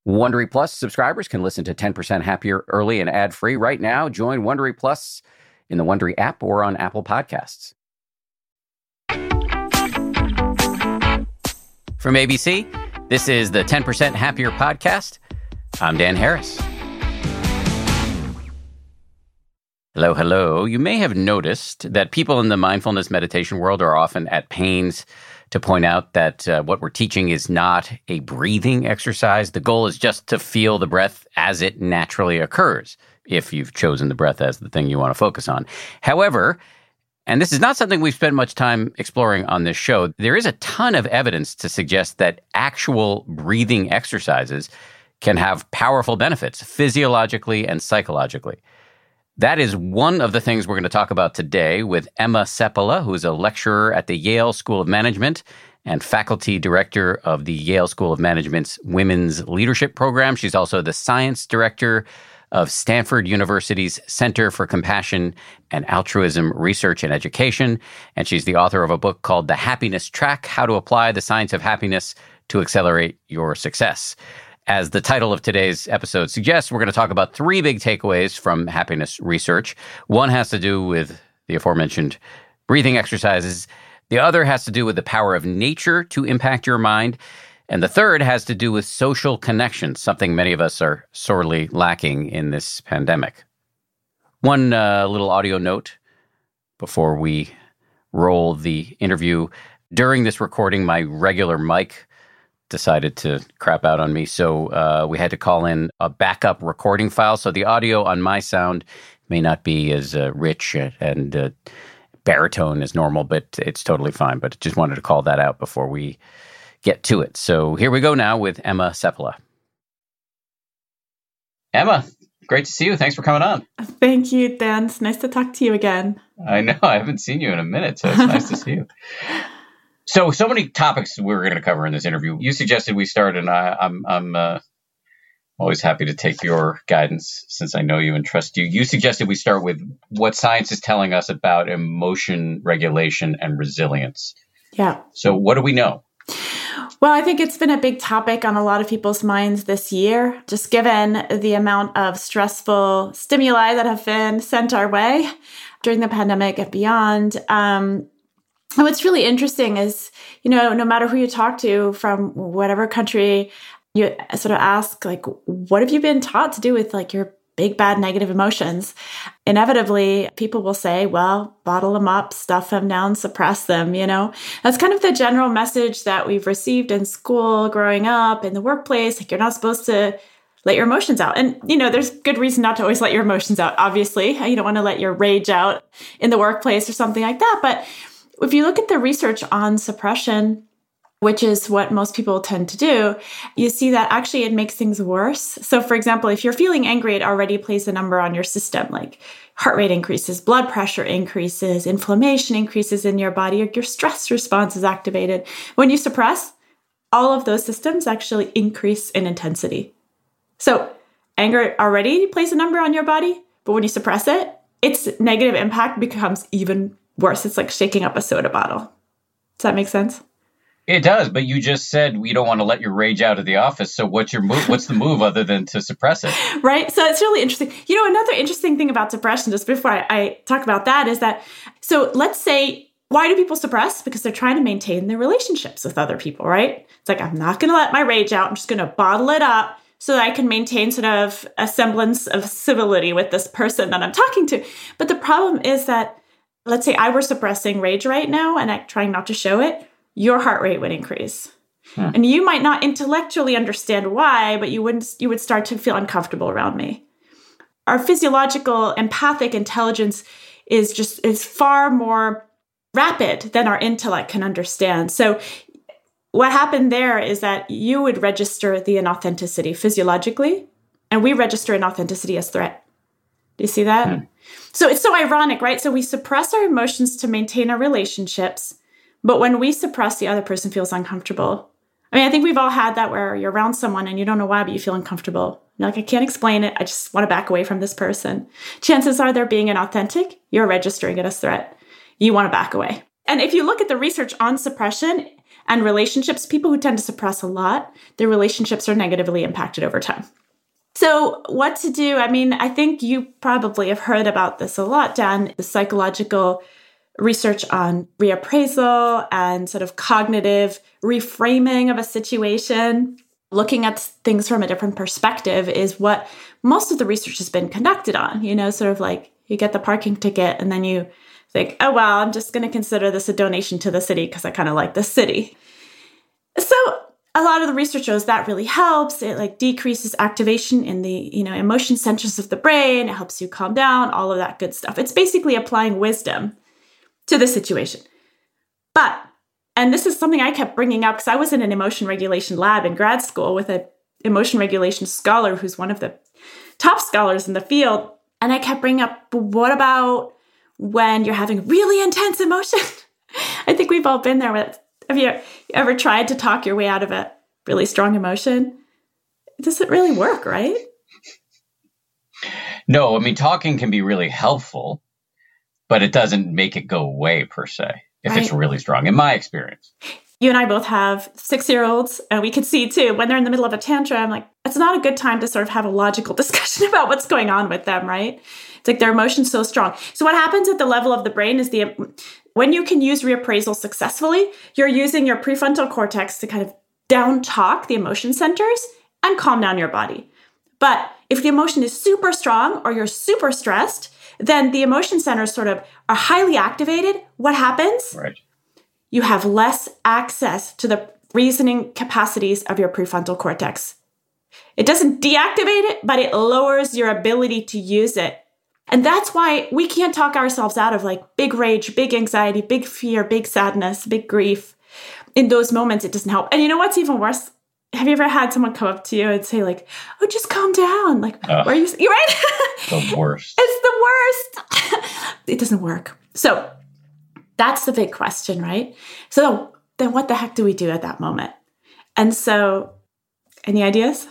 Wondery Plus subscribers can listen to 10% Happier early and ad-free right now. Join Wondery Plus in the Wondery app or on Apple Podcasts. From ABC, this is the 10% Happier podcast. I'm Dan Harris. Hello, hello. You may have noticed that people in the mindfulness meditation world are often at pains to point out that what we're teaching is not a breathing exercise. The goal is just to feel the breath as it naturally occurs, if you've chosen the breath as the thing you want to focus on. However, and this is not something we've spent much time exploring on this show, there is a ton of evidence to suggest that actual breathing exercises can have powerful benefits physiologically and psychologically. That is one of the things we're going to talk about today with Emma Seppala, who is a lecturer at the Yale School of Management and faculty director of the Yale School of Management's Women's Leadership Program. She's also the science director of Stanford University's Center for Compassion and Altruism Research and Education. And she's the author of a book called The Happiness Track: How to Apply the Science of Happiness to Accelerate Your Success. As the title of today's episode suggests, we're going to talk about three big takeaways from happiness research. One has to do with the aforementioned breathing exercises. The other has to do with the power of nature to impact your mind. And the third has to do with social connections, something many of us are sorely lacking in this pandemic. One little audio note before we roll the interview. During this recording, my regular mic decided to crap out on me. So we had to call in a backup recording file. So the audio on my sound may not be as rich and baritone as normal, but it's totally fine. But just wanted to call that out before we get to it. So here we go now with Emma Seppala. Emma, great to see you. Thanks for coming on. Thank you, Dan. It's nice to talk to you again. I know. I haven't seen you in a minute, so it's nice to see you. So many topics we're going to cover in this interview. You suggested we start, and I'm always happy to take your guidance since I know you and trust you. You suggested we start with what science is telling us about emotion regulation and resilience. Yeah. So what do we know? Well, I think it's been a big topic on a lot of people's minds this year, just given the amount of stressful stimuli that have been sent our way during the pandemic and beyond. And what's really interesting is, no matter who you talk to from whatever country, you sort of ask, like, what have you been taught to do with your big, bad, negative emotions? Inevitably, people will say, well, bottle them up, stuff them down, suppress them, That's kind of the general message that we've received in school, growing up, in the workplace. You're not supposed to let your emotions out. And, there's good reason not to always let your emotions out, obviously. You don't want to let your rage out in the workplace or something like that. But if you look at the research on suppression, which is what most people tend to do, you see that actually it makes things worse. So for example, if you're feeling angry, it already plays a number on your system, like heart rate increases, blood pressure increases, inflammation increases in your body, or your stress response is activated. When you suppress, all of those systems actually increase in intensity. So anger already plays a number on your body, but when you suppress it, its negative impact becomes even worse. It's like shaking up a soda bottle. Does that make sense? It does, but you just said we don't want to let your rage out of the office. So what's your move? What's the move other than to suppress it? Right. So it's really interesting. Another interesting thing about suppression, just before I talk about that, is that, so let's say, why do people suppress? Because they're trying to maintain their relationships with other people, right? It's like, I'm not going to let my rage out. I'm just going to bottle it up so that I can maintain sort of a semblance of civility with this person that I'm talking to. But the problem is that, let's say I were suppressing rage right now and I'm trying not to show it, your heart rate would increase. And you might not intellectually understand why, but you would start to feel uncomfortable around me. Our physiological empathic intelligence is far more rapid than our intellect can understand. So what happened there is that you would register the inauthenticity physiologically, and we register inauthenticity as threat. Do you see that? So it's so ironic, right? So we suppress our emotions to maintain our relationships, but when we suppress, the other person feels uncomfortable. I think we've all had that where you're around someone and you don't know why, but you feel uncomfortable. You're like, I can't explain it. I just want to back away from this person. Chances are they're being inauthentic. You're registering it as threat. You want to back away. And if you look at the research on suppression, and relationships, people who tend to suppress a lot, their relationships are negatively impacted over time. So what to do? I mean, I think you probably have heard about this a lot, Dan, the psychological research on reappraisal and sort of cognitive reframing of a situation. Looking at things from a different perspective is what most of the research has been conducted on, sort of like you get the parking ticket and then you think, oh, well, I'm just going to consider this a donation to the city because I kind of like this city. So a lot of the research shows that really helps. It like decreases activation in the, emotion centers of the brain. It helps you calm down, all of that good stuff. It's basically applying wisdom to the situation. But, and this is something I kept bringing up because I was in an emotion regulation lab in grad school with an emotion regulation scholar who's one of the top scholars in the field. And I kept bringing up, but what about when you're having really intense emotion? I think we've all been there. Have you ever tried to talk your way out of a really strong emotion? It doesn't really work, right? No, I mean, talking can be really helpful, but it doesn't make it go away per se if it's really strong, in my experience. You and I both have 6-year-olds, and we can see too, when they're in the middle of a tantrum, like it's not a good time to sort of have a logical discussion about what's going on with them, right? It's like their emotion's so strong. So what happens at the level of the brain is when you can use reappraisal successfully, you're using your prefrontal cortex to kind of down talk the emotion centers and calm down your body. But if the emotion is super strong or you're super stressed, then the emotion centers sort of are highly activated. What happens? Right. You have less access to the reasoning capacities of your prefrontal cortex. It doesn't deactivate it, but it lowers your ability to use it. And that's why we can't talk ourselves out of like big rage, big anxiety, big fear, big sadness, big grief. In those moments, it doesn't help. And you know what's even worse? Have you ever had someone come up to you and say like, oh, just calm down. Like, why are you right? The worst. It's the worst. It doesn't work. So that's the big question, right? So then what the heck do we do at that moment? And so, any ideas?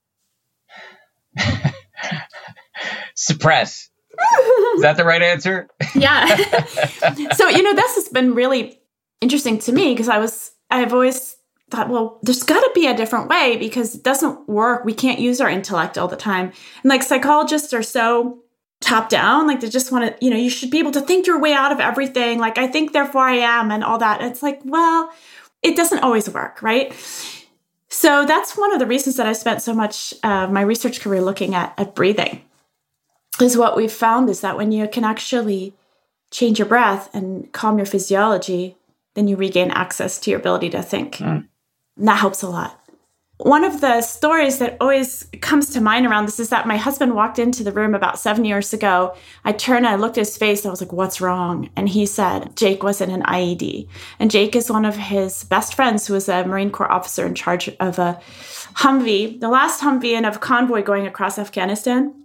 Suppress. Is that the right answer? Yeah. So, this has been really interesting to me because I've always thought, well, there's got to be a different way because it doesn't work. We can't use our intellect all the time. And like psychologists are so top down, like they just want to, you should be able to think your way out of everything. Like, I think, therefore I am, and all that. It's like, well, it doesn't always work, right? So that's one of the reasons that I spent so much of my research career looking at breathing. Is what we've found is that when you can actually change your breath and calm your physiology, then you regain access to your ability to think. And that helps a lot. One of the stories that always comes to mind around this is that my husband walked into the room about 7 years ago. I turned and I looked at his face and I was like, what's wrong? And he said Jake was in an IED. And Jake is one of his best friends who was a Marine Corps officer in charge of a Humvee, the last Humvee in a convoy going across Afghanistan.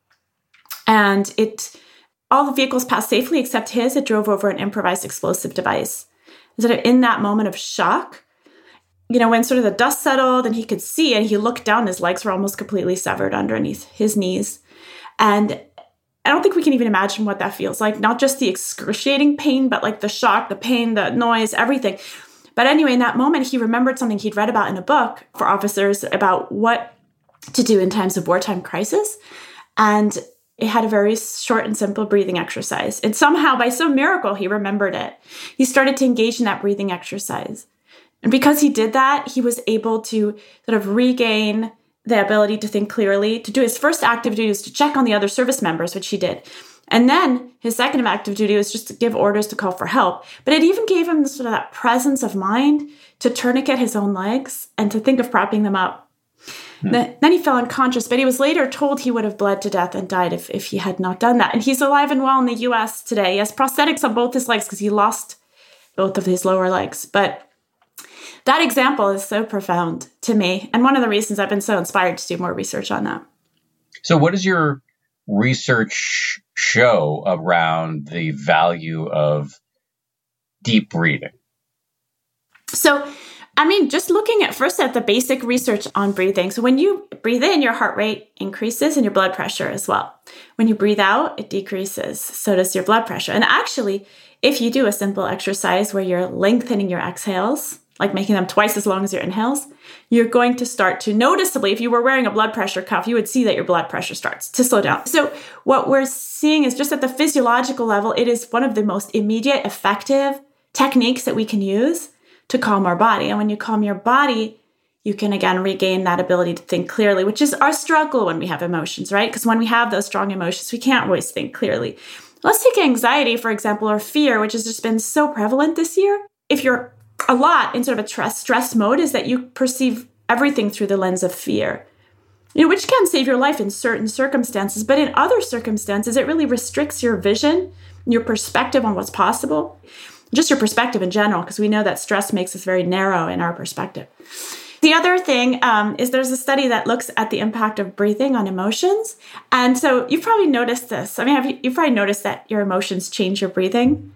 And all the vehicles passed safely except his. It drove over an improvised explosive device. Sort of in that moment of shock, when sort of the dust settled and he could see and he looked down, his legs were almost completely severed underneath his knees. And I don't think we can even imagine what that feels like. Not just the excruciating pain, but like the shock, the pain, the noise, everything. But anyway, in that moment, he remembered something he'd read about in a book for officers about what to do in times of wartime crisis. And it had a very short and simple breathing exercise. And somehow, by some miracle, he remembered it. He started to engage in that breathing exercise. And because he did that, he was able to sort of regain the ability to think clearly. To do his first active duty was to check on the other service members, which he did. And then his second active duty was just to give orders to call for help. But it even gave him sort of that presence of mind to tourniquet his own legs and to think of propping them up. Then he fell unconscious, but he was later told he would have bled to death and died if he had not done that. And he's alive and well in the U.S. today. He has prosthetics on both his legs because he lost both of his lower legs. But that example is so profound to me. And one of the reasons I've been so inspired to do more research on that. So what does your research show around the value of deep breathing? So, just looking at the basic research on breathing. So when you breathe in, your heart rate increases and your blood pressure as well. When you breathe out, it decreases. So does your blood pressure. And actually, if you do a simple exercise where you're lengthening your exhales, like making them twice as long as your inhales, you're going to start to noticeably, if you were wearing a blood pressure cuff, you would see that your blood pressure starts to slow down. So what we're seeing is just at the physiological level, it is one of the most immediate, effective techniques that we can use to calm our body. And when you calm your body, you can again regain that ability to think clearly, which is our struggle when we have emotions, right? Because when we have those strong emotions, we can't always think clearly. Let's take anxiety, for example, or fear, which has just been so prevalent this year. If you're a lot in sort of a stress mode, is that you perceive everything through the lens of fear, which can save your life in certain circumstances. But in other circumstances, it really restricts your vision, your perspective on what's possible, just your perspective in general, because we know that stress makes us very narrow in our perspective. The other thing is there's a study that looks at the impact of breathing on emotions. And so you've probably noticed this. I mean, you've probably noticed that your emotions change your breathing.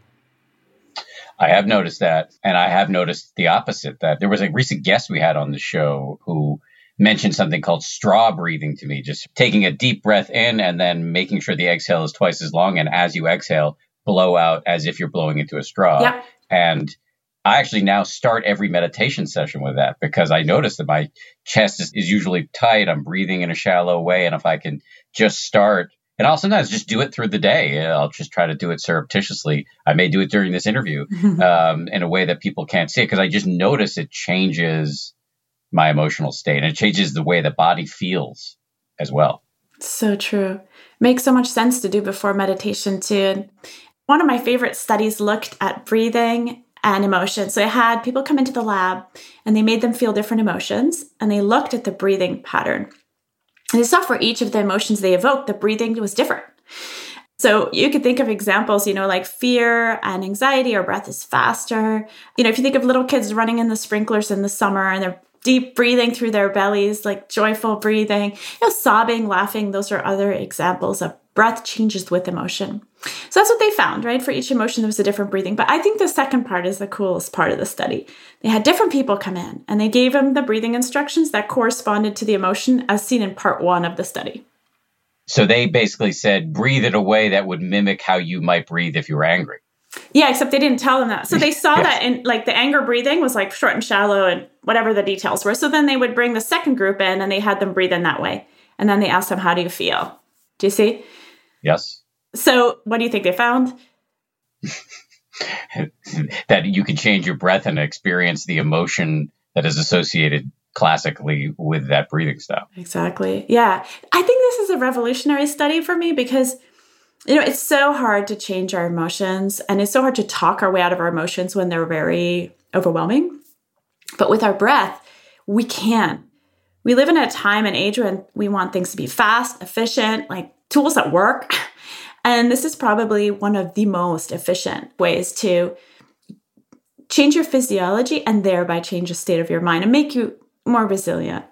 I have noticed that. And I have noticed the opposite, that there was a recent guest we had on the show who mentioned something called straw breathing to me, just taking a deep breath in and then making sure the exhale is twice as long. And as you exhale, blow out as if you're blowing into a straw. Yep. And I actually now start every meditation session with that because I notice that my chest is usually tight. I'm breathing in a shallow way. And if I can just start, and I'll sometimes just do it through the day. I'll just try to do it surreptitiously. I may do it during this interview in a way that people can't see it because I just notice it changes my emotional state and it changes the way the body feels as well. So true. Makes so much sense to do before meditation too. One of my favorite studies looked at breathing and emotions. So they had people come into the lab and they made them feel different emotions and they looked at the breathing pattern. And they saw for each of the emotions they evoked, the breathing was different. So you could think of examples, like fear and anxiety, our breath is faster. If you think of little kids running in the sprinklers in the summer and they're deep breathing through their bellies, like joyful breathing, sobbing, laughing, those are other examples of breath changes with emotion. So that's what they found, right? For each emotion, there was a different breathing. But I think the second part is the coolest part of the study. They had different people come in and they gave them the breathing instructions that corresponded to the emotion as seen in part 1 of the study. So they basically said, breathe in a way that would mimic how you might breathe if you were angry. Yeah, except they didn't tell them that. So they saw that in the anger breathing was like short and shallow and whatever the details were. So then they would bring the second group in and they had them breathe in that way. And then they asked them, how do you feel? Do you see? Yes. So what do you think they found? That you can change your breath and experience the emotion that is associated classically with that breathing style. Exactly. Yeah. I think this is a revolutionary study for me because, it's so hard to change our emotions and it's so hard to talk our way out of our emotions when they're very overwhelming. But with our breath, we can. We live in a time and age when we want things to be fast, efficient, like tools that work. And this is probably one of the most efficient ways to change your physiology and thereby change the state of your mind and make you more resilient.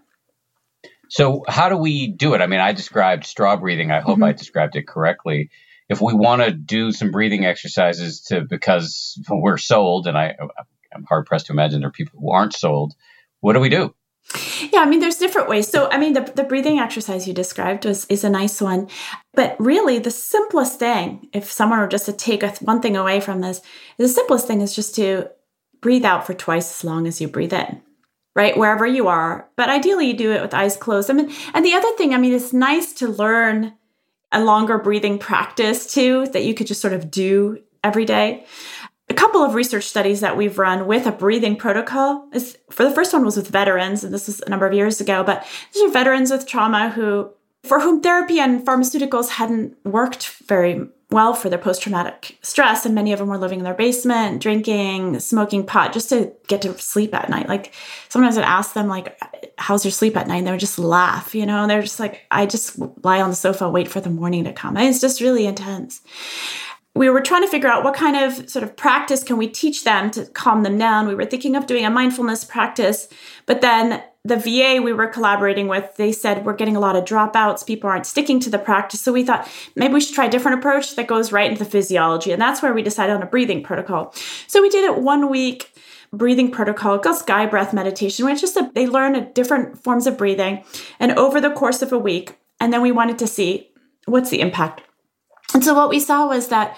So how do we do it? I mean, I described straw breathing. I hope I described it correctly. If we want to do some breathing exercises because we're sold, and I'm hard pressed to imagine there are people who aren't sold, what do we do? Yeah, there's different ways. So, the breathing exercise you described is a nice one. But really, the simplest thing, if someone were just to take one thing away from this, the simplest thing is just to breathe out for twice as long as you breathe in, right? Wherever you are. But ideally, you do it with eyes closed. And the other thing, it's nice to learn a longer breathing practice too, that you could just sort of do every day. A couple of research studies that we've run with a breathing protocol for the first one was with veterans, and this was a number of years ago, but these are veterans with trauma for whom therapy and pharmaceuticals hadn't worked very well for their post-traumatic stress, and many of them were living in their basement, drinking, smoking pot, just to get to sleep at night. Like sometimes I'd ask them, how's your sleep at night? And they would just laugh, and they're just like, I just lie on the sofa, wait for the morning to come. And it's just really intense. We were trying to figure out what kind of sort of practice can we teach them to calm them down. We were thinking of doing a mindfulness practice, but then the VA we were collaborating with, they said, we're getting a lot of dropouts. People aren't sticking to the practice. So we thought maybe we should try a different approach that goes right into the physiology. And that's where we decided on a breathing protocol. So we did it 1 week breathing protocol called Sky Breath Meditation, which is they learn different forms of breathing and over the course of a week. And then we wanted to see what's the impact. And so what we saw was that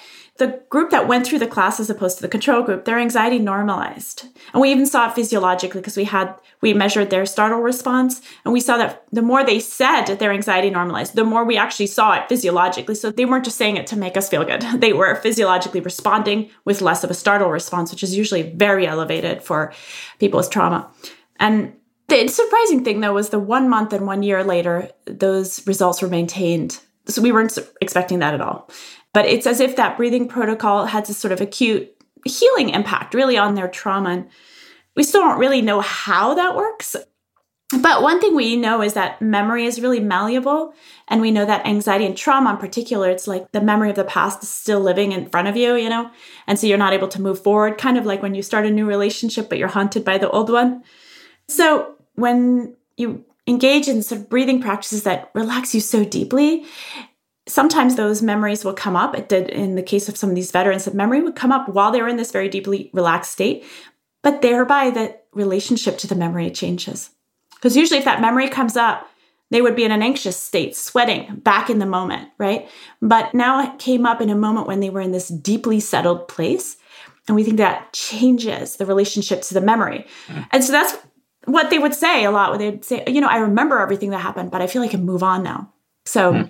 the group that went through the class as opposed to the control group, their anxiety normalized. And we even saw it physiologically because we measured their startle response. And we saw that the more they said that their anxiety normalized, the more we actually saw it physiologically. So they weren't just saying it to make us feel good. They were physiologically responding with less of a startle response, which is usually very elevated for people with trauma. And the surprising thing, though, was the 1 month and 1 year later, those results were maintained. So we weren't expecting that at all. But it's as if that breathing protocol had this sort of acute healing impact really on their trauma. And we still don't really know how that works. But one thing we know is that memory is really malleable. And we know that anxiety and trauma in particular, it's like the memory of the past is still living in front of you, And so you're not able to move forward, kind of like when you start a new relationship, but you're haunted by the old one. So when you engage in sort of breathing practices that relax you so deeply, sometimes those memories will come up. It did in the case of some of these veterans, that memory would come up while they were in this very deeply relaxed state, but thereby the relationship to the memory changes. Because usually if that memory comes up, they would be in an anxious state, sweating back in the moment, right? But now it came up in a moment when they were in this deeply settled place. And we think that changes the relationship to the memory. And so that's what they would say a lot, when they'd say, I remember everything that happened, but I feel like I can move on now. So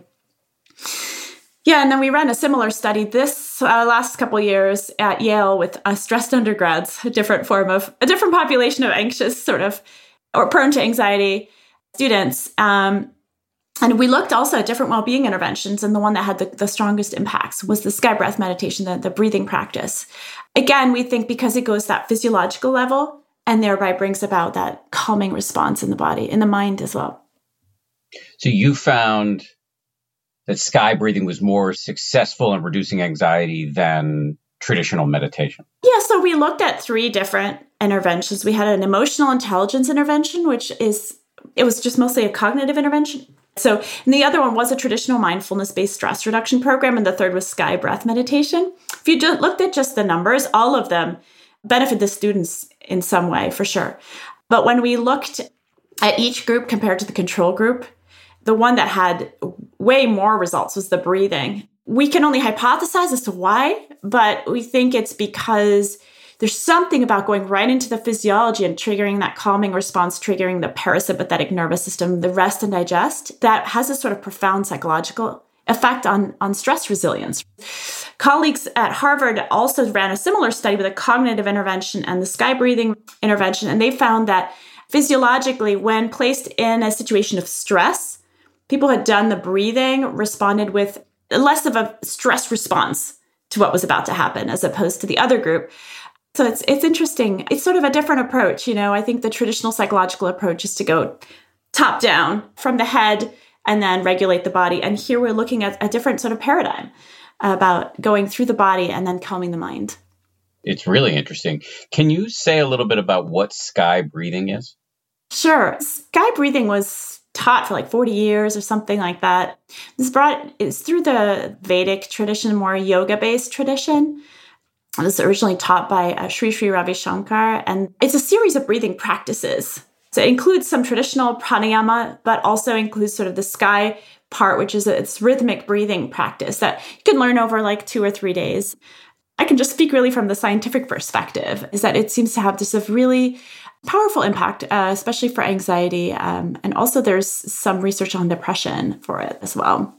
yeah, and then we ran a similar study this last couple of years at Yale with stressed undergrads, a different population of anxious or prone to anxiety students. And we looked also at different well-being interventions, and the one that had the strongest impacts was the sky breath meditation, the breathing practice. Again, we think because it goes that physiological level and thereby brings about that calming response in the body, in the mind as well. So you found that sky breathing was more successful in reducing anxiety than traditional meditation? Yeah, so we looked at 3 different interventions. We had an emotional intelligence intervention, it was just mostly a cognitive intervention. So, and the other one was a traditional mindfulness-based stress reduction program, and the third was sky breath meditation. If you looked at just the numbers, all of them benefit the students in some way, for sure. But when we looked at each group compared to the control group, the one that had way more results was the breathing. We can only hypothesize as to why, but we think it's because there's something about going right into the physiology and triggering that calming response, triggering the parasympathetic nervous system, the rest and digest, that has a sort of profound psychological effect on stress resilience. Colleagues at Harvard also ran a similar study with a cognitive intervention and the sky breathing intervention, and they found that physiologically, when placed in a situation of stress, people who had done the breathing responded with less of a stress response to what was about to happen as opposed to the other group. So it's interesting. It's sort of a different approach. I think the traditional psychological approach is to go top down from the head and then regulate the body. And here we're looking at a different sort of paradigm about going through the body and then calming the mind. It's really interesting. Can you say a little bit about what sky breathing is? Sure. Sky breathing was taught for like 40 years or something like that. It's through the Vedic tradition, more yoga-based tradition. It was originally taught by Sri Sri Ravi Shankar, and it's a series of breathing practices. So it includes some traditional pranayama, but also includes sort of the sky part, which is its rhythmic breathing practice that you can learn over like 2 or 3 days. I can just speak really from the scientific perspective, is that it seems to have this really powerful impact, especially for anxiety. And also there's some research on depression for it as well.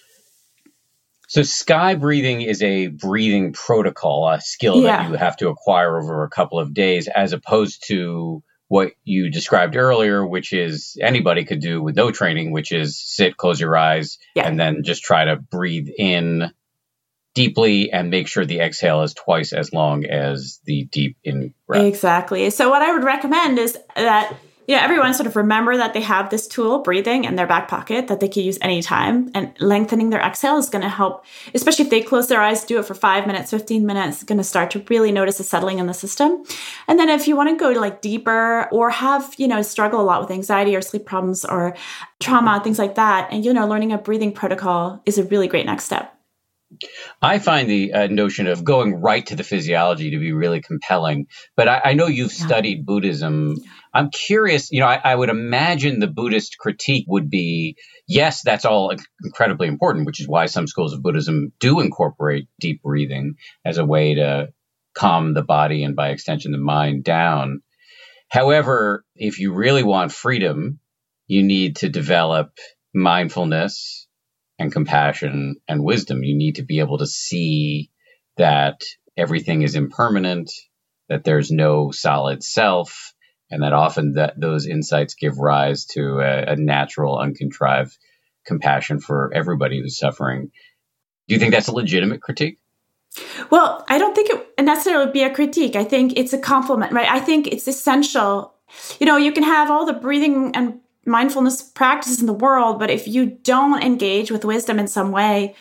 So sky breathing is a breathing protocol, a skill that you have to acquire over a couple of days, as opposed to what you described earlier, which is anybody could do with no training, which is sit, close your eyes, and then just try to breathe in deeply and make sure the exhale is twice as long as the deep in breath. Exactly. So what I would recommend is that everyone sort of remember that they have this tool, breathing, in their back pocket that they can use anytime. And lengthening their exhale is going to help, especially if they close their eyes, do it for 5 minutes, 15 minutes, going to start to really notice a settling in the system. And then if you want to go to like deeper or have, struggle a lot with anxiety or sleep problems or trauma, things like that, and, learning a breathing protocol is a really great next step. I find the notion of going right to the physiology to be really compelling. But I know you've studied Buddhism. I'm curious, I would imagine the Buddhist critique would be, yes, that's all incredibly important, which is why some schools of Buddhism do incorporate deep breathing as a way to calm the body and by extension the mind down. However, if you really want freedom, you need to develop mindfulness and compassion and wisdom. You need to be able to see that everything is impermanent, that there's no solid self, and that often those insights give rise to a natural, uncontrived compassion for everybody who's suffering. Do you think that's a legitimate critique? Well, I don't think it necessarily would be a critique. I think it's a compliment, right? I think it's essential. You can have all the breathing and mindfulness practices in the world, but if you don't engage with wisdom in some way,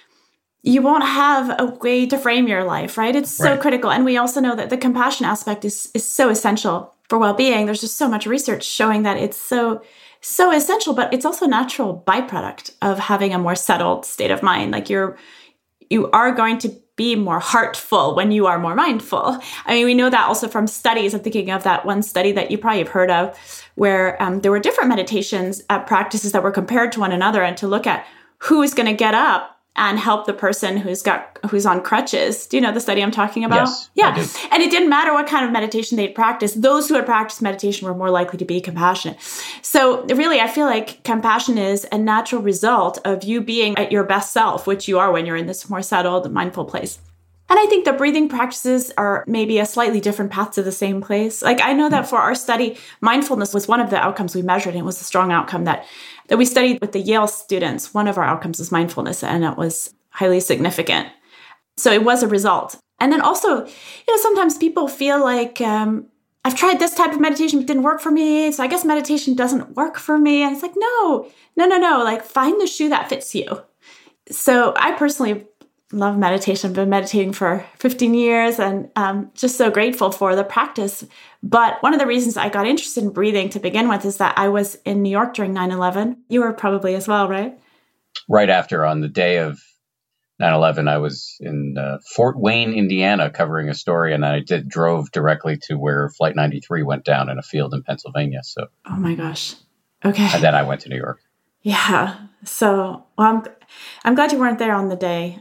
you won't have a way to frame your life, right? It's so critical. And we also know that the compassion aspect is so essential for well-being. There's just so much research showing that it's so essential, but it's also a natural byproduct of having a more settled state of mind. Like you are going to be more heartful when you are more mindful. I mean, we know that also from studies. I'm thinking of that one study that you probably have heard of, where there were different meditations practices that were compared to one another, and to look at who is going to get up and help the person who's on crutches. Do you know the study I'm talking about? Yes, yeah. I do. And it didn't matter what kind of meditation they'd practiced. Those who had practiced meditation were more likely to be compassionate. So really, I feel like compassion is a natural result of you being at your best self, which you are when you're in this more settled, mindful place. And I think the breathing practices are maybe a slightly different path to the same place. Like I know that for our study, mindfulness was one of the outcomes we measured, and it was a strong outcome that we studied with the Yale students. One of our outcomes was mindfulness, and it was highly significant. So it was a result. And then also, sometimes people feel like, I've tried this type of meditation, but it didn't work for me. So I guess meditation doesn't work for me. And it's like, no. Like find the shoe that fits you. So I personally love meditation. I've been meditating for 15 years and just so grateful for the practice. But one of the reasons I got interested in breathing to begin with is that I was in New York during 9/11. You were probably as well, right? Right after, on the day of 9/11, I was in Fort Wayne, Indiana, covering a story, and I drove directly to where Flight 93 went down in a field in Pennsylvania. So, oh my gosh. Okay. And then I went to New York. Yeah. So, well, I'm glad you weren't there on the day.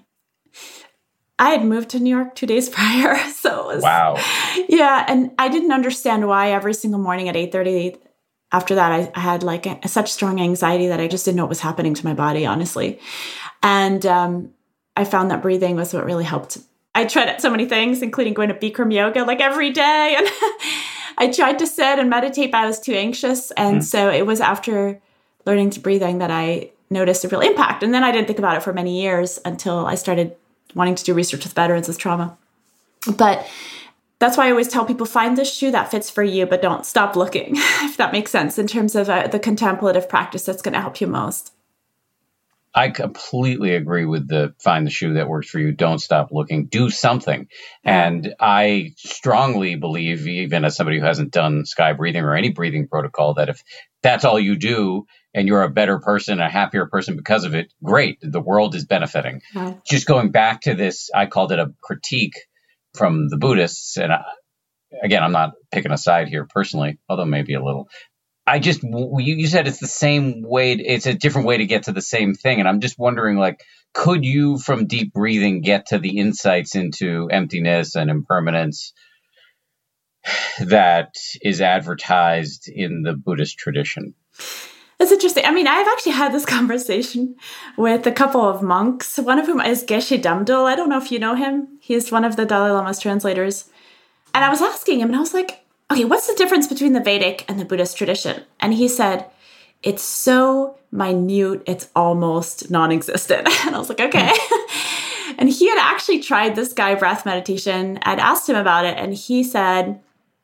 I had moved to New York 2 days prior. So it was, wow. Yeah. And I didn't understand why every single morning at 8:30 after that, I had like such strong anxiety that I just didn't know what was happening to my body, honestly. And I found that breathing was what really helped. I tried so many things, including going to Bikram yoga like every day. And I tried to sit and meditate, but I was too anxious. And so it was after learning to breathing that I noticed a real impact. And then I didn't think about it for many years until I started wanting to do research with veterans with trauma. But that's why I always tell people, find the shoe that fits for you, but don't stop looking, if that makes sense, in terms of the contemplative practice that's going to help you most. I completely agree with find the shoe that works for you. Don't stop looking. Do something. And I strongly believe, even as somebody who hasn't done sky breathing or any breathing protocol, that if that's all you do and you're a better person, a happier person because of it, great. The world is benefiting. Yeah. Just going back to this, I called it a critique from the Buddhists. And again, I'm not picking a side here personally, although maybe a little. You said it's the same way, it's a different way to get to the same thing. And I'm just wondering, like, could you from deep breathing get to the insights into emptiness and impermanence that is advertised in the Buddhist tradition? That's interesting. I mean, I've actually had this conversation with a couple of monks, one of whom is Geshe Damdul. I don't know if you know him. He's one of the Dalai Lama's translators. And I was asking him, and I was like, okay, what's the difference between the Vedic and the Buddhist tradition? And he said, it's so minute, it's almost non-existent. And I was like, okay. And he had actually tried this sky breath meditation. I'd asked him about it, and he said,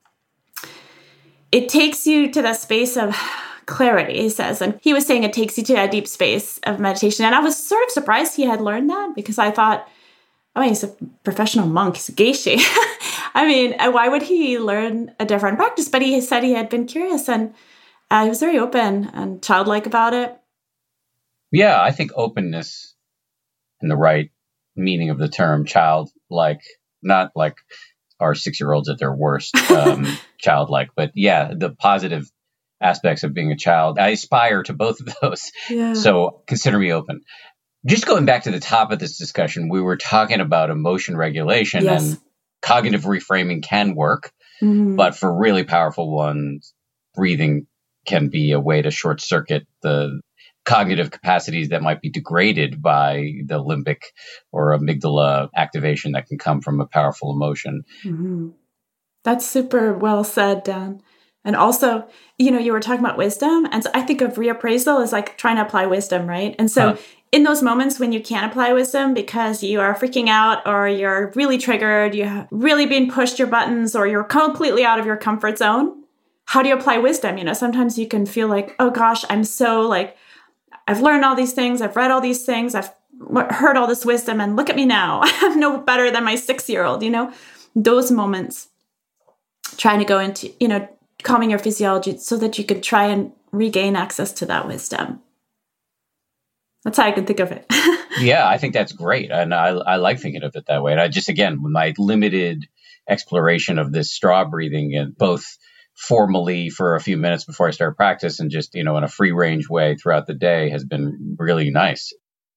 it takes you to the space of clarity, he says. And he was saying it takes you to a deep space of meditation. And I was sort of surprised he had learned that, because I thought, oh, he's a professional monk, he's a geisha. I mean, why would he learn a different practice? But he said he had been curious, and he was very open and childlike about it. Yeah, I think openness, in the right meaning of the term, childlike, not like are 6-year-olds at their worst, childlike. But yeah, the positive aspects of being a child, I aspire to both of those. Yeah. So consider me open. Just going back to the top of this discussion, we were talking about emotion regulation, and cognitive reframing can work. But for really powerful ones, breathing can be a way to short circuit the cognitive capacities that might be degraded by the limbic or amygdala activation that can come from a powerful emotion. That's super well said, Dan. And also, you were talking about wisdom. And so I think of reappraisal as like trying to apply wisdom, right? And so in those moments when you can't apply wisdom because you are freaking out or you're really triggered, you have really been pushed your buttons or you're completely out of your comfort zone, how do you apply wisdom? Sometimes you can feel like, oh gosh, I'm so like, I've learned all these things. I've read all these things. I've heard all this wisdom and look at me now. I'm no better than my 6-year-old, those moments, trying to go into, calming your physiology so that you can try and regain access to that wisdom. That's how I can think of it. Yeah, I think that's great. And I like thinking of it that way. And I just, again, with my limited exploration of this straw breathing, and both formally for a few minutes before I start practice and just, in a free range way throughout the day, has been really nice.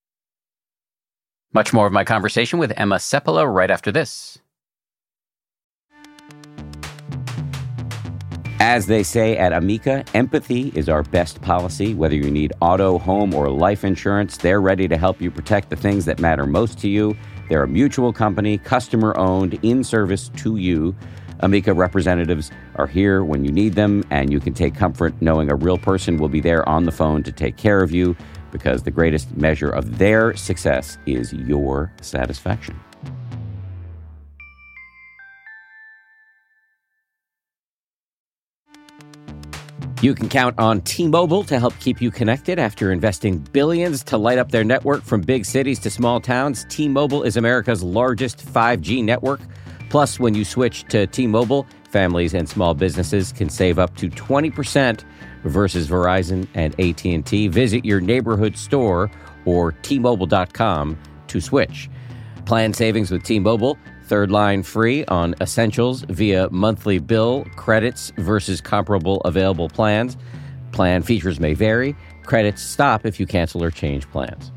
Much more of my conversation with Emma Seppala right after this. As they say at Amica, empathy is our best policy. Whether you need auto, home, or life insurance, they're ready to help you protect the things that matter most to you. They're a mutual company, customer-owned, in service to you. Amica representatives are here when you need them, and you can take comfort knowing a real person will be there on the phone to take care of you, because the greatest measure of their success is your satisfaction. You can count on T-Mobile to help keep you connected after investing billions to light up their network from big cities to small towns. T-Mobile is America's largest 5G network. Plus, when you switch to T-Mobile, families and small businesses can save up to 20% versus Verizon and AT&T. Visit your neighborhood store or T-Mobile.com to switch. Plan savings with T-Mobile. Third line free on essentials via monthly bill, credits versus comparable available plans. Plan features may vary. Credits stop if you cancel or change plans.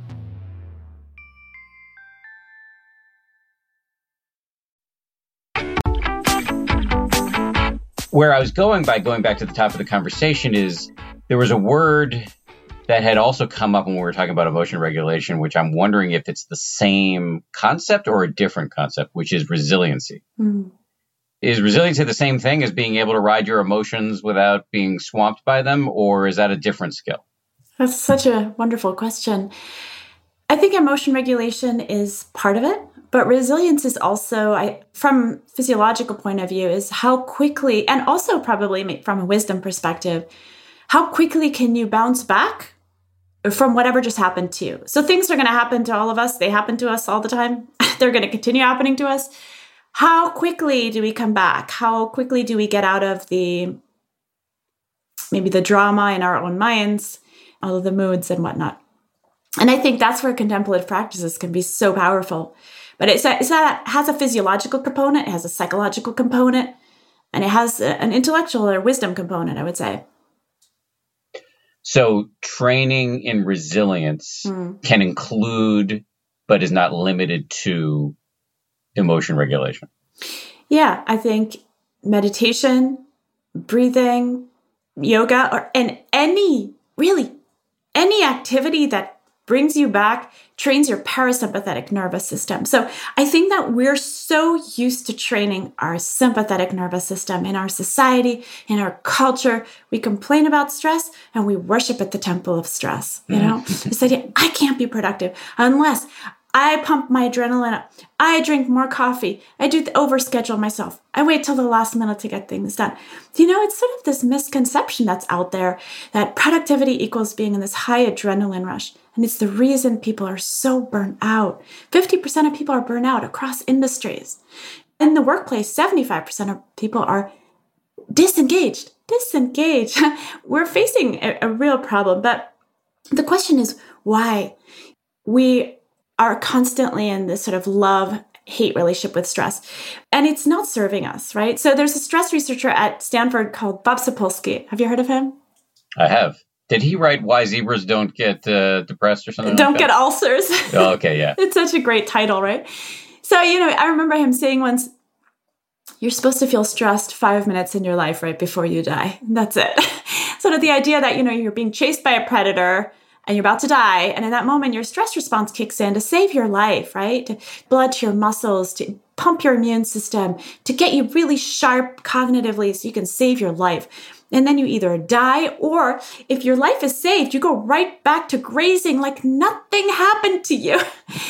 Where I was going by going back to the top of the conversation is there was a word that had also come up when we were talking about emotion regulation, which I'm wondering if it's the same concept or a different concept, which is resiliency. Is resiliency the same thing as being able to ride your emotions without being swamped by them, or is that a different skill? That's such a wonderful question. I think emotion regulation is part of it, but resilience is also, from a physiological point of view, is how quickly, and also probably from a wisdom perspective, how quickly can you bounce back from whatever just happened to you? So things are going to happen to all of us. They happen to us all the time. They're going to continue happening to us. How quickly do we come back? How quickly do we get out of maybe the drama in our own minds, all of the moods and whatnot? And I think that's where contemplative practices can be so powerful. But it has a physiological component, it has a psychological component, and it has an intellectual or wisdom component, I would say. So training in resilience can include, but is not limited to, emotion regulation. Yeah, I think meditation, breathing, yoga, and any activity that brings you back, trains your parasympathetic nervous system. So I think that we're so used to training our sympathetic nervous system in our society, in our culture. We complain about stress and we worship at the temple of stress. This idea, I can't be productive unless I pump my adrenaline up. I drink more coffee. I do overschedule myself. I wait till the last minute to get things done. It's sort of this misconception that's out there that productivity equals being in this high adrenaline rush. And it's the reason people are so burnt out. 50% of people are burnt out across industries. In the workplace, 75% of people are disengaged. We're facing a real problem. But the question is why? We are constantly in this sort of love love-hate relationship with stress. And it's not serving us, right? So there's a stress researcher at Stanford called Bob Sapolsky. Have you heard of him? I have. Did he write Why Zebras Don't Get Depressed or something Don't like get that? ulcers. Oh, okay, yeah. It's such a great title, right? So, I remember him saying once, you're supposed to feel stressed 5 minutes in your life right before you die. That's it. Sort of the idea that, you're being chased by a predator and you're about to die. And in that moment, your stress response kicks in to save your life, right? To blood to your muscles, to pump your immune system, to get you really sharp cognitively so you can save your life. And then you either die, or if your life is saved, you go right back to grazing like nothing happened to you,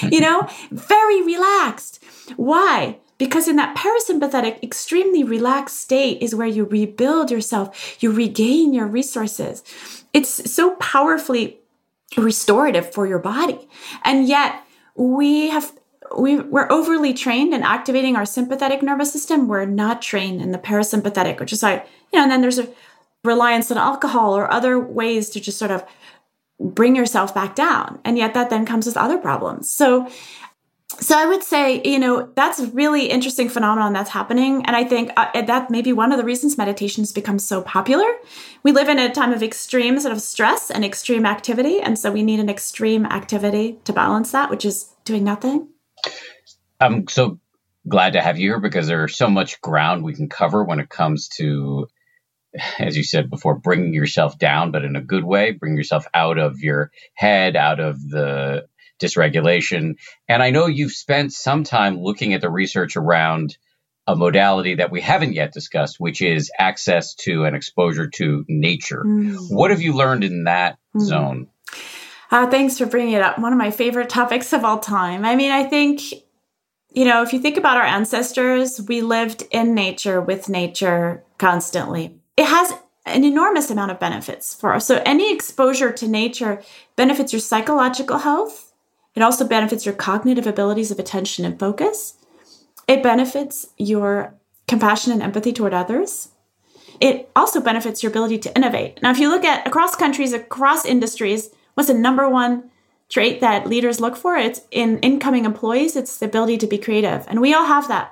very relaxed. Why? Because in that parasympathetic, extremely relaxed state is where you rebuild yourself, you regain your resources. It's so powerfully restorative for your body. And yet we're overly trained in activating our sympathetic nervous system. We're not trained in the parasympathetic, which is like, and then there's a reliance on alcohol or other ways to just sort of bring yourself back down. And yet that then comes with other problems. So I would say, that's a really interesting phenomenon that's happening. And I think that may be one of the reasons meditation has become so popular. We live in a time of extreme sort of stress and extreme activity. And so we need an extreme activity to balance that, which is doing nothing. I'm so glad to have you here because there's so much ground we can cover when it comes to, as you said before, bringing yourself down, but in a good way, bring yourself out of your head, out of the dysregulation. And I know you've spent some time looking at the research around a modality that we haven't yet discussed, which is access to and exposure to nature. What have you learned in that zone? Thanks for bringing it up. One of my favorite topics of all time. I mean, I think, if you think about our ancestors, we lived in nature with nature constantly. It has an enormous amount of benefits for us. So any exposure to nature benefits your psychological health. It also benefits your cognitive abilities of attention and focus. It benefits your compassion and empathy toward others. It also benefits your ability to innovate. Now, if you look at across countries, across industries, what's the number one trait that leaders look for? It's in incoming employees. It's the ability to be creative. And we all have that.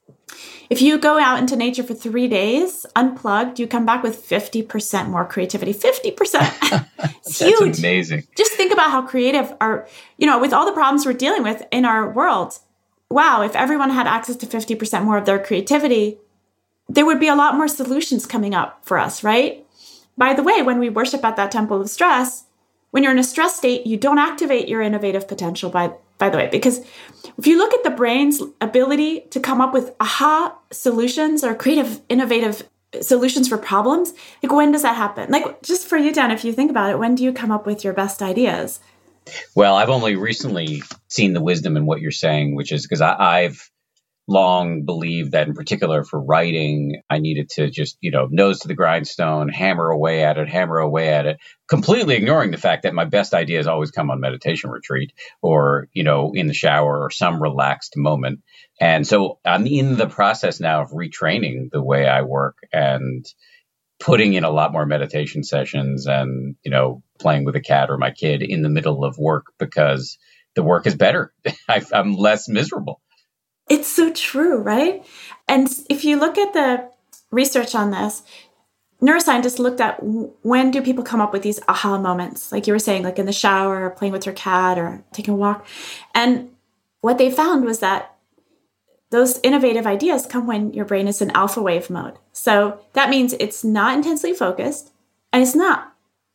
If you go out into nature for 3 days, unplugged, you come back with 50% more creativity. 50%. It's huge. That's amazing. Just think about how creative with all the problems we're dealing with in our world. Wow, if everyone had access to 50% more of their creativity, there would be a lot more solutions coming up for us, right? By the way, when we worship at that temple of stress, when you're in a stress state, you don't activate your innovative potential, by the way, because if you look at the brain's ability to come up with aha solutions or creative, innovative solutions for problems, like when does that happen? Like just for you, Dan, if you think about it, when do you come up with your best ideas? Well, I've only recently seen the wisdom in what you're saying, which is because I've long believed that in particular for writing, I needed to just, nose to the grindstone, hammer away at it, completely ignoring the fact that my best ideas always come on meditation retreat or, in the shower or some relaxed moment. And so I'm in the process now of retraining the way I work and putting in a lot more meditation sessions and, playing with a cat or my kid in the middle of work because the work is better. I'm less miserable. It's so true, right? And if you look at the research on this, neuroscientists looked at when do people come up with these aha moments, like you were saying, like in the shower, or playing with your cat, or taking a walk. And what they found was that those innovative ideas come when your brain is in alpha wave mode. So that means it's not intensely focused, and it's not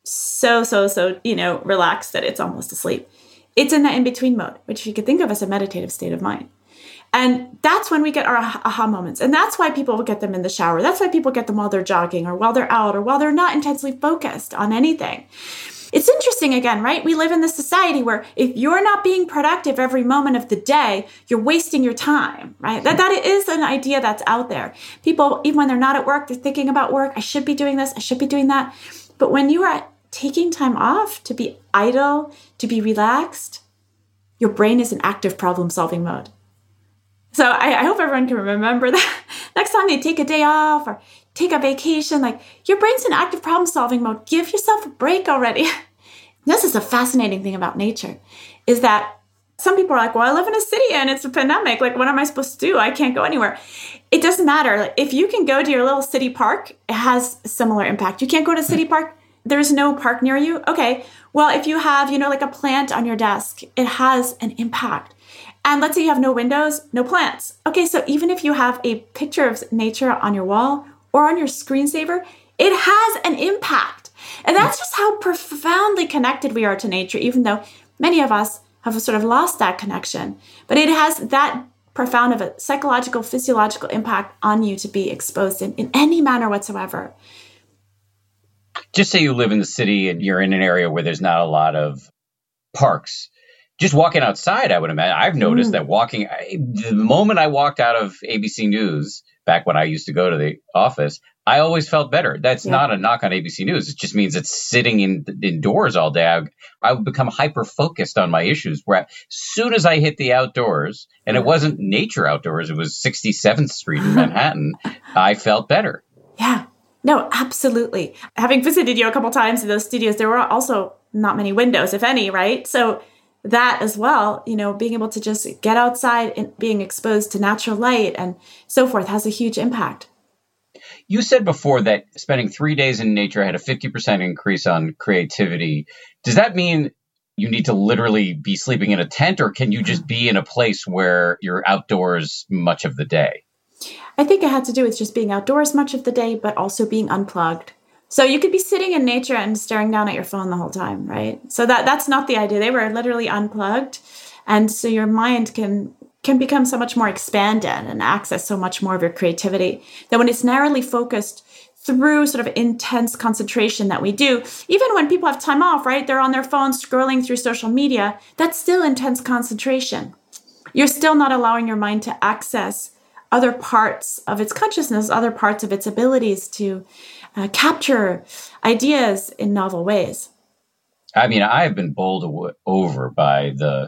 so relaxed that it's almost asleep. It's in that in-between mode, which you could think of as a meditative state of mind. And that's when we get our aha moments. And that's why people get them in the shower. That's why people get them while they're jogging or while they're out or while they're not intensely focused on anything. It's interesting again, right? We live in this society where if you're not being productive every moment of the day, you're wasting your time, right? That is an idea that's out there. People, even when they're not at work, they're thinking about work. I should be doing this. I should be doing that. But when you are taking time off to be idle, to be relaxed, your brain is in active problem-solving mode. So I hope everyone can remember that next time they take a day off or take a vacation, like your brain's in active problem-solving mode. Give yourself a break already. This is a fascinating thing about nature, is that some people are like, well, I live in a city and it's a pandemic. Like, what am I supposed to do? I can't go anywhere. It doesn't matter. If you can go to your little city park, it has similar impact. You can't go to a city park. There's no park near you. Okay. Well, if you have, like a plant on your desk, it has an impact. And let's say you have no windows, no plants. Okay. So even if you have a picture of nature on your wall or on your screensaver, it has an impact. And that's just how profoundly connected we are to nature, even though many of us have sort of lost that connection. But it has that profound of a psychological, physiological impact on you to be exposed in any manner whatsoever. Just say you live in the city and you're in an area where there's not a lot of parks. Just walking outside, I would imagine. I've noticed that the moment I walked out of ABC News, back when I used to go to the office, I always felt better. That's not a knock on ABC News. It just means it's sitting indoors all day. I would become hyper-focused on my issues, where as soon as I hit the outdoors, and it wasn't nature outdoors, it was 67th Street in Manhattan, I felt better. Yeah. No, absolutely. Having visited you a couple times in those studios, there were also not many windows, if any, right? So that as well, being able to just get outside and being exposed to natural light and so forth has a huge impact. You said before that spending 3 days in nature had a 50% increase on creativity. Does that mean you need to literally be sleeping in a tent, or can you just be in a place where you're outdoors much of the day? I think it had to do with just being outdoors much of the day, but also being unplugged. So you could be sitting in nature and staring down at your phone the whole time, right? So that's not the idea. They were literally unplugged. And so your mind can become so much more expanded and access so much more of your creativity that when it's narrowly focused through sort of intense concentration that we do, even when people have time off, right? They're on their phones scrolling through social media. That's still intense concentration. You're still not allowing your mind to access other parts of its consciousness, other parts of its abilities to capture ideas in novel ways. I mean, I have been bowled over by the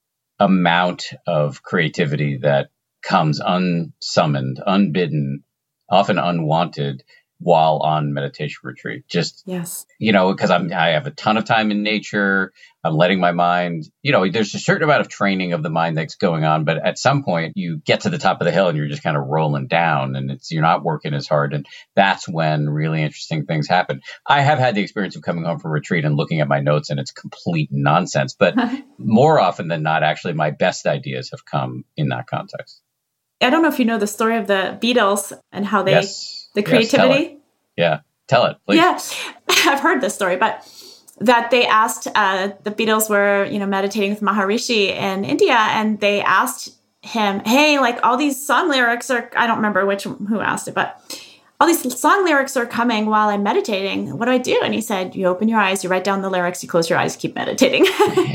amount of creativity that comes unsummoned, unbidden, often unwanted while on meditation retreat. Just, because I have a ton of time in nature. I'm letting my mind, there's a certain amount of training of the mind that's going on. But at some point you get to the top of the hill and you're just kind of rolling down and you're not working as hard. And that's when really interesting things happen. I have had the experience of coming home from retreat and looking at my notes and it's complete nonsense. But more often than not, actually, my best ideas have come in that context. I don't know if you know the story of the Beatles and how they, the creativity. Tell it, please. Yeah, I've heard this story, but that they asked, the Beatles were, meditating with Maharishi in India, and they asked him, hey, like all these song lyrics are, I don't remember who asked it, but all these song lyrics are coming while I'm meditating. What do I do? And he said, you open your eyes, you write down the lyrics, you close your eyes, keep meditating.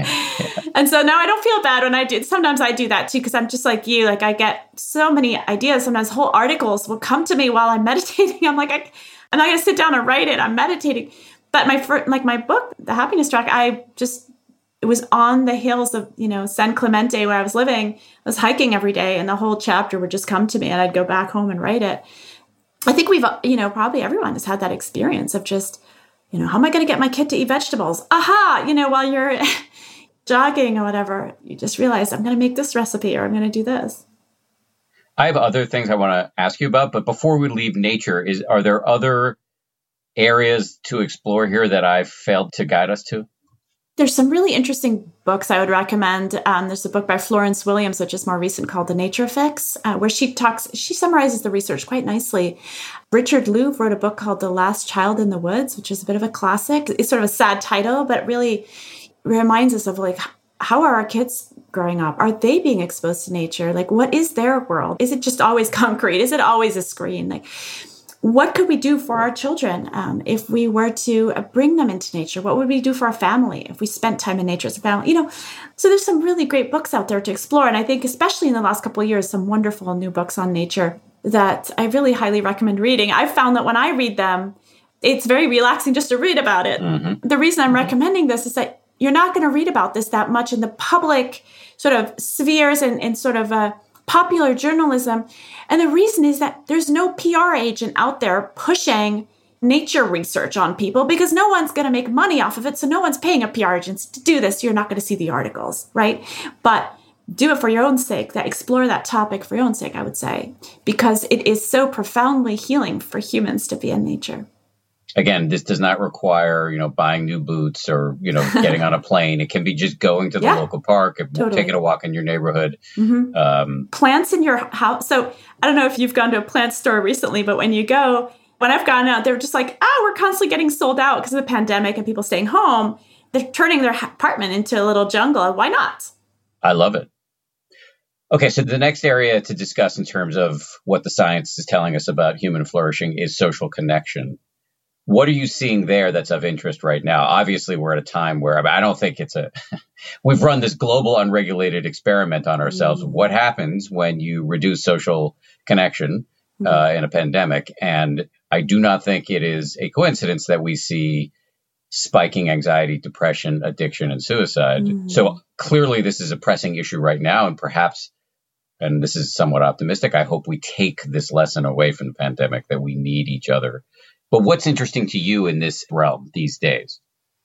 And so now I don't feel bad when I do. Sometimes I do that too, because I'm just like you. Like I get so many ideas. Sometimes whole articles will come to me while I'm meditating. I'm like, I'm not going to sit down and write it. I'm meditating. But my book, The Happiness Track, it was on the hills of, San Clemente where I was living. I was hiking every day and the whole chapter would just come to me and I'd go back home and write it. I think we've, probably everyone has had that experience of just, how am I going to get my kid to eat vegetables? Aha, while you're jogging or whatever, you just realize I'm going to make this recipe or I'm going to do this. I have other things I want to ask you about, but before we leave nature, are there other areas to explore here that I've failed to guide us to? There's some really interesting books I would recommend. There's a book by Florence Williams, which is more recent, called The Nature Fix, where she summarizes the research quite nicely. Richard Louv wrote a book called The Last Child in the Woods, which is a bit of a classic. It's sort of a sad title, but really reminds us of how are our kids growing up? Are they being exposed to nature? Like, what is their world? Is it just always concrete? Is it always a screen? Like, what could we do for our children if we were to bring them into nature? What would we do for our family if we spent time in nature as a family? So there's some really great books out there to explore. And I think especially in the last couple of years, some wonderful new books on nature that I really highly recommend reading. I've found that when I read them, it's very relaxing just to read about it. Mm-hmm. The reason I'm recommending this is that you're not going to read about this that much in the public sort of spheres and sort of popular journalism. And the reason is that there's no PR agent out there pushing, nature research on people because no one's going to make money off of it. So no one's paying a PR agency to do this. You're not going to see the articles, right? But do it for your own sake, explore that topic for your own sake, I would say, because it is so profoundly healing for humans to be in nature. Again, this does not require, buying new boots or, getting on a plane. It can be just going to the local park, taking a walk in your neighborhood. Mm-hmm. Plants in your house. So I don't know if you've gone to a plant store recently, but when I've gone out, they're just like, we're constantly getting sold out because of the pandemic and people staying home. They're turning their apartment into a little jungle. Why not? I love it. Okay, so the next area to discuss in terms of what the science is telling us about human flourishing is social connection. What are you seeing there that's of interest right now? Obviously, we're at a time where I don't think we've run this global unregulated experiment on ourselves. Mm-hmm. What happens when you reduce social connection in a pandemic? And I do not think it is a coincidence that we see spiking anxiety, depression, addiction, and suicide. Mm-hmm. So clearly this is a pressing issue right now. And perhaps, and this is somewhat optimistic, I hope we take this lesson away from the pandemic that we need each other. But what's interesting to you in this realm these days?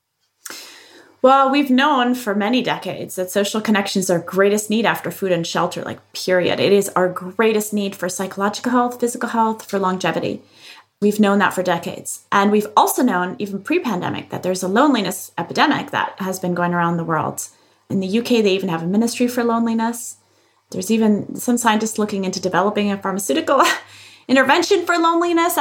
Well, we've known for many decades that social connection is our greatest need after food and shelter, period. It is our greatest need for psychological health, physical health, for longevity. We've known that for decades. And we've also known, even pre-pandemic, that there's a loneliness epidemic that has been going around the world. In the UK, they even have a ministry for loneliness. There's even some scientists looking into developing a pharmaceutical intervention for loneliness.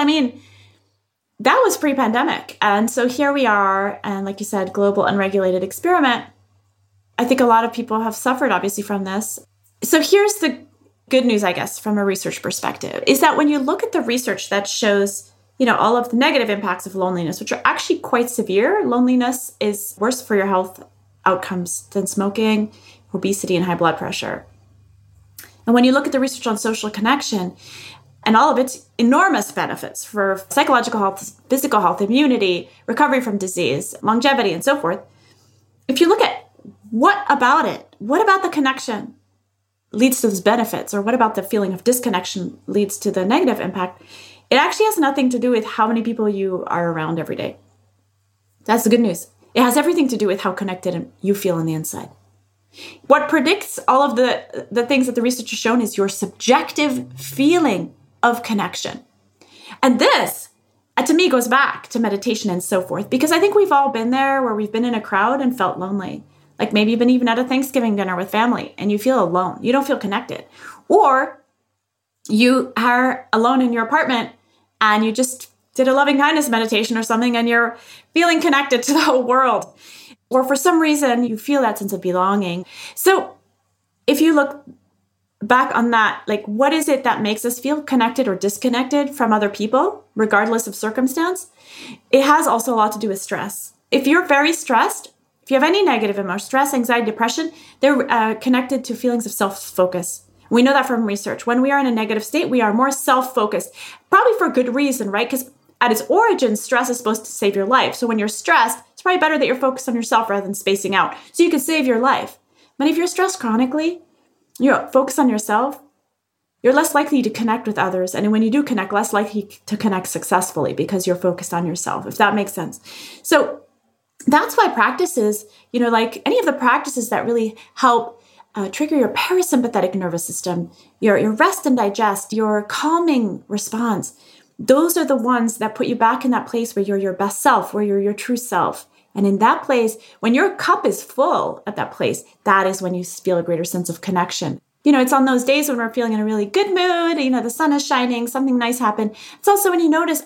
That was pre-pandemic. And so here we are, and like you said, global unregulated experiment. I think a lot of people have suffered, obviously, from this. So here's the good news, I guess, from a research perspective, is that when you look at the research that shows, all of the negative impacts of loneliness, which are actually quite severe, loneliness is worse for your health outcomes than smoking, obesity, and high blood pressure. And when you look at the research on social connection, and all of its enormous benefits for psychological health, physical health, immunity, recovery from disease, longevity, and so forth. If you look at what about the connection leads to those benefits, or what about the feeling of disconnection leads to the negative impact, it actually has nothing to do with how many people you are around every day. That's the good news. It has everything to do with how connected you feel on the inside. What predicts all of the things that the research has shown is your subjective feeling of connection. And this, to me, goes back to meditation and so forth, because I think we've all been there where we've been in a crowd and felt lonely. Like maybe you've been even at a Thanksgiving dinner with family and you feel alone. You don't feel connected. Or you are alone in your apartment and you just did a loving kindness meditation or something and you're feeling connected to the whole world. Or for some reason, you feel that sense of belonging. So if you look back on that, what is it that makes us feel connected or disconnected from other people, regardless of circumstance? It has also a lot to do with stress. If you're very stressed, if you have any negative emotion, stress, anxiety, depression, they're connected to feelings of self-focus. We know that from research. When we are in a negative state, we are more self-focused, probably for good reason, right? Because at its origin, stress is supposed to save your life. So when you're stressed, it's probably better that you're focused on yourself rather than spacing out, so you can save your life. But if you're stressed chronically, you're focused on yourself, you're less likely to connect with others. And when you do connect, less likely to connect successfully because you're focused on yourself, if that makes sense. So that's why practices, like any of the practices that really help trigger your parasympathetic nervous system, your rest and digest, your calming response, those are the ones that put you back in that place where you're your best self, where you're your true self. And in that place, when your cup is full at that place, that is when you feel a greater sense of connection. It's on those days when we're feeling in a really good mood, the sun is shining, something nice happened. It's also when you notice,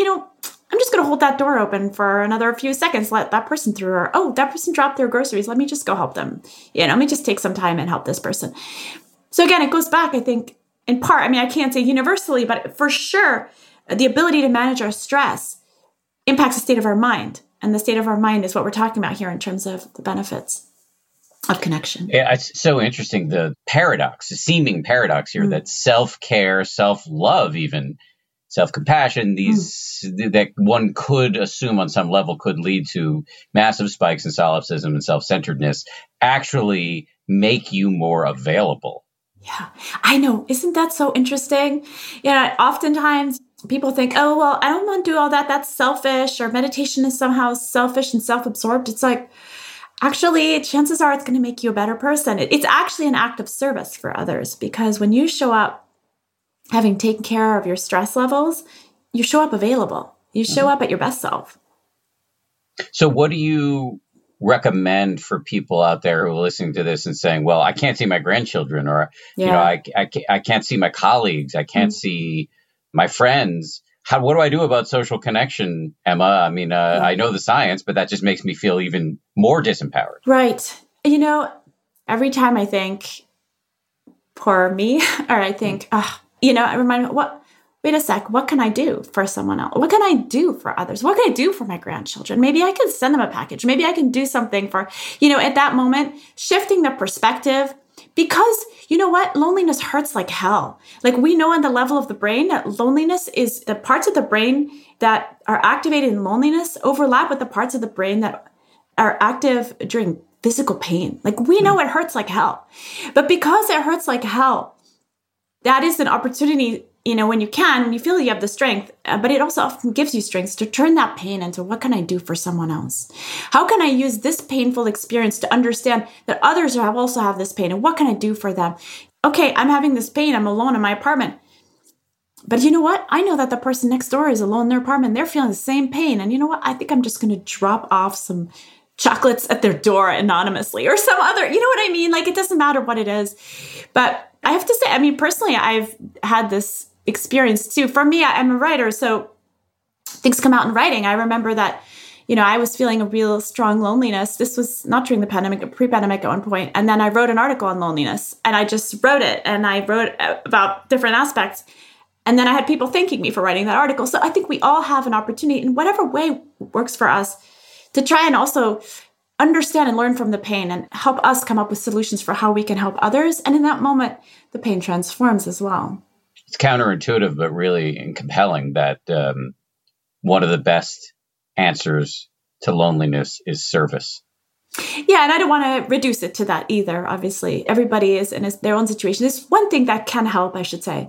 I'm just going to hold that door open for another few seconds, let that person through, or, that person dropped their groceries. Let me just go help them. Let me just take some time and help this person. So again, it goes back, I think, in part, I can't say universally, but for sure, the ability to manage our stress impacts the state of our mind. And the state of our mind is what we're talking about here in terms of the benefits of connection. Yeah, it's so interesting, the seeming paradox here, that self-care, self-love, even self-compassion, that one could assume on some level could lead to massive spikes in solipsism and self-centeredness, actually make you more available. Yeah, I know. Isn't that so interesting? Oftentimes people think, oh, well, I don't want to do all that. That's selfish, or meditation is somehow selfish and self-absorbed. It's like, actually, chances are it's going to make you a better person. It's actually an act of service for others, because when you show up having taken care of your stress levels, you show up available. You show up at your best self. So what do you recommend for people out there who are listening to this and saying, well, I can't see my grandchildren, or, I can't see my colleagues. I can't see my friends. What do I do about social connection, Emma? I mean, I know the science, but that just makes me feel even more disempowered. Right. Every time I think, poor me, or I think, I remind me, wait a sec, what can I do for someone else? What can I do for others? What can I do for my grandchildren? Maybe I can send them a package. Maybe I can do something for, at that moment, shifting the perspective. Because you know what? Loneliness hurts like hell. Like, we know on the level of the brain that loneliness is the parts of the brain that are activated in loneliness overlap with the parts of the brain that are active during physical pain. Like, we know it hurts like hell. But because it hurts like hell, that is an opportunity, when you feel you have the strength, but it also often gives you strength to turn that pain into, what can I do for someone else? How can I use this painful experience to understand that others also have this pain, and what can I do for them? Okay, I'm having this pain. I'm alone in my apartment. But you know what? I know that the person next door is alone in their apartment. They're feeling the same pain. And you know what? I think I'm just going to drop off some chocolates at their door anonymously, or some other, you know what I mean? Like, it doesn't matter what it is. But I have to say, personally, I've had this experience too. For me, I'm a writer, so things come out in writing. I remember that, I was feeling a real strong loneliness. This was not during the pandemic, but pre-pandemic at one point. And then I wrote an article on loneliness, and I just wrote it, and I wrote about different aspects. And then I had people thanking me for writing that article. So I think we all have an opportunity, in whatever way works for us, to try and also understand and learn from the pain, and help us come up with solutions for how we can help others. And in that moment, the pain transforms as well. It's counterintuitive, but really compelling that one of the best answers to loneliness is service. Yeah, and I don't want to reduce it to that either. Obviously, everybody is in their own situation. There's one thing that can help, I should say.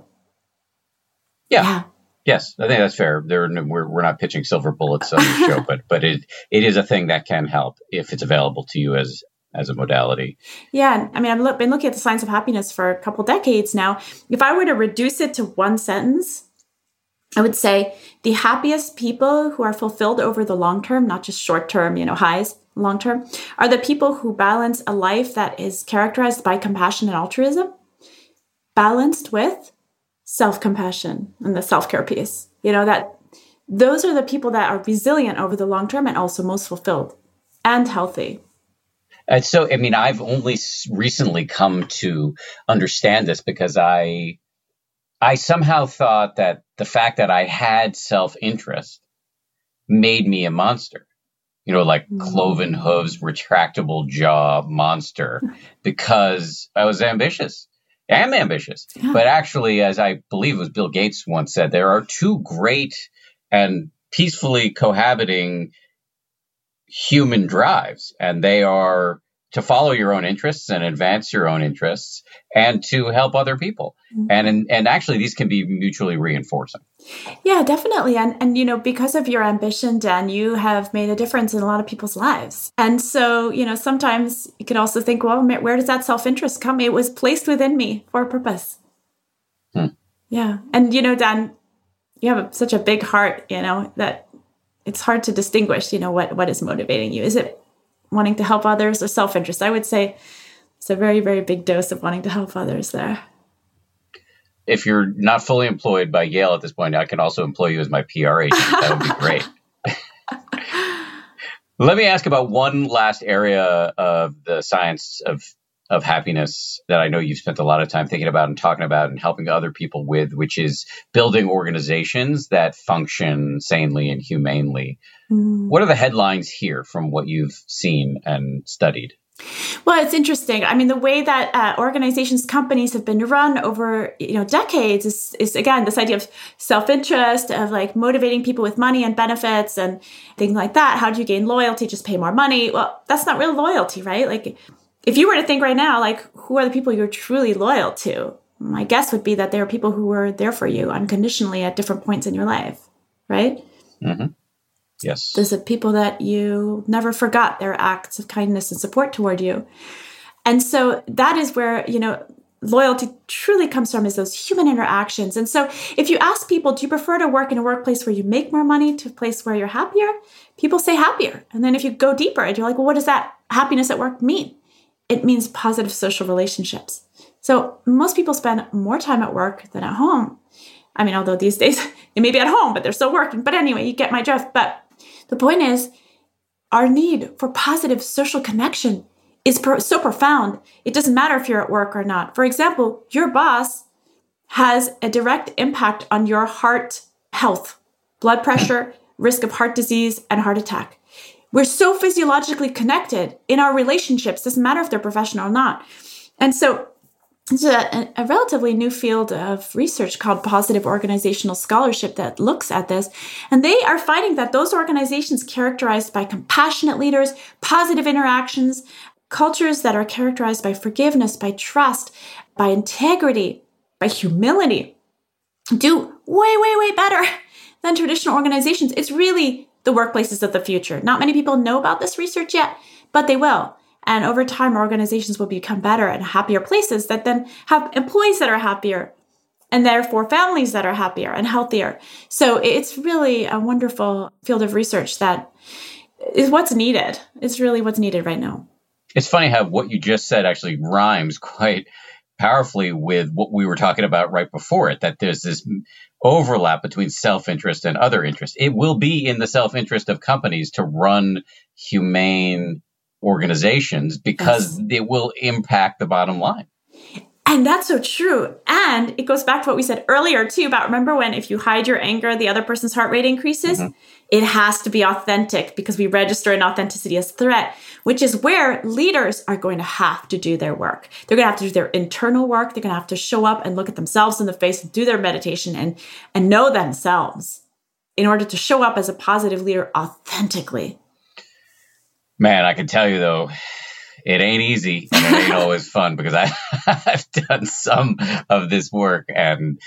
Yeah. Yes, I think that's fair. We're not pitching silver bullets on the show, but it is a thing that can help if it's available to you as a modality. Yeah. I've been looking at the science of happiness for a couple decades now. If I were to reduce it to one sentence, I would say the happiest people who are fulfilled over the long term, not just short term, highs, long term, are the people who balance a life that is characterized by compassion and altruism, balanced with self-compassion and the self-care piece. That those are the people that are resilient over the long term, and also most fulfilled and healthy. So, I've only recently come to understand this, because I somehow thought that the fact that I had self-interest made me a monster, like cloven hooves, retractable jaw monster, because I was ambitious. I am ambitious. Yeah. But actually, as I believe it was Bill Gates once said, there are two great and peacefully cohabiting human drives, and they are to follow your own interests and advance your own interests, and to help other people. Mm-hmm. And actually, these can be mutually reinforcing. Yeah, definitely. And because of your ambition, Dan, you have made a difference in a lot of people's lives. And so, sometimes you can also think, well, where does that self-interest come? It was placed within me for a purpose. Yeah. And, Dan, you have such a big heart, that it's hard to distinguish, what is motivating you. Is it wanting to help others or self-interest? I would say it's a very, very big dose of wanting to help others there. If you're not fully employed by Yale at this point, I can also employ you as my PR agent. That would be great. Let me ask about one last area of the science of happiness that I know you've spent a lot of time thinking about and talking about and helping other people with, which is building organizations that function sanely and humanely. What are the headlines here from what you've seen and studied? Well, it's interesting. The way that organizations, companies have been run over, decades is again, this idea of self-interest, of like motivating people with money and benefits and things like that. How do you gain loyalty? Just pay more money. Well, that's not real loyalty, right? Like, if you were to think right now, like, who are the people you're truly loyal to? my guess would be that there are people who were there for you unconditionally at different points in your life, right? Mm-hmm. Yes. Those are people that you never forgot their acts of kindness and support toward you. And so that is where, loyalty truly comes from, is those human interactions. And so if you ask people, do you prefer to work in a workplace where you make more money to a place where you're happier? People say happier. And then if you go deeper and you're like, well, what does that happiness at work mean? It means positive social relationships. So most people spend more time at work than at home. I mean, although these days they may be at home, but they're still working. But anyway, you get my drift. But the point is, our need for positive social connection is so profound. It doesn't matter if you're at work or not. For example, your boss has a direct impact on your heart health, blood pressure, risk of heart disease, and heart attack. We're so physiologically connected in our relationships. Doesn't matter if they're professional or not. And so it's a relatively new field of research called positive organizational scholarship that looks at this. And they are finding that those organizations characterized by compassionate leaders, positive interactions, cultures that are characterized by forgiveness, by trust, by integrity, by humility, do way, way, way better than traditional organizations. It's really the workplaces of the future. Not many people know about this research yet, but they will. And over time, organizations will become better and happier places that then have employees that are happier, and therefore families that are happier and healthier. So it's really a wonderful field of research that is what's needed. It's really what's needed right now. It's funny how what you just said actually rhymes quite powerfully with what we were talking about right before it, that there's this overlap between self-interest and other interests. It will be in the self-interest of companies to run humane organizations because it will impact the bottom line. And that's so true. And it goes back to what we said earlier, too, about remember when if you hide your anger, the other person's heart rate increases? Mm-hmm. It has to be authentic because we register inauthenticity as threat, which is where leaders are going to have to do their work. They're going to have to do their internal work. They're going to have to show up and look at themselves in the face and do their meditation and know themselves in order to show up as a positive leader authentically. Man, I can tell you, though, it ain't easy and it ain't always fun because I've done some of this work and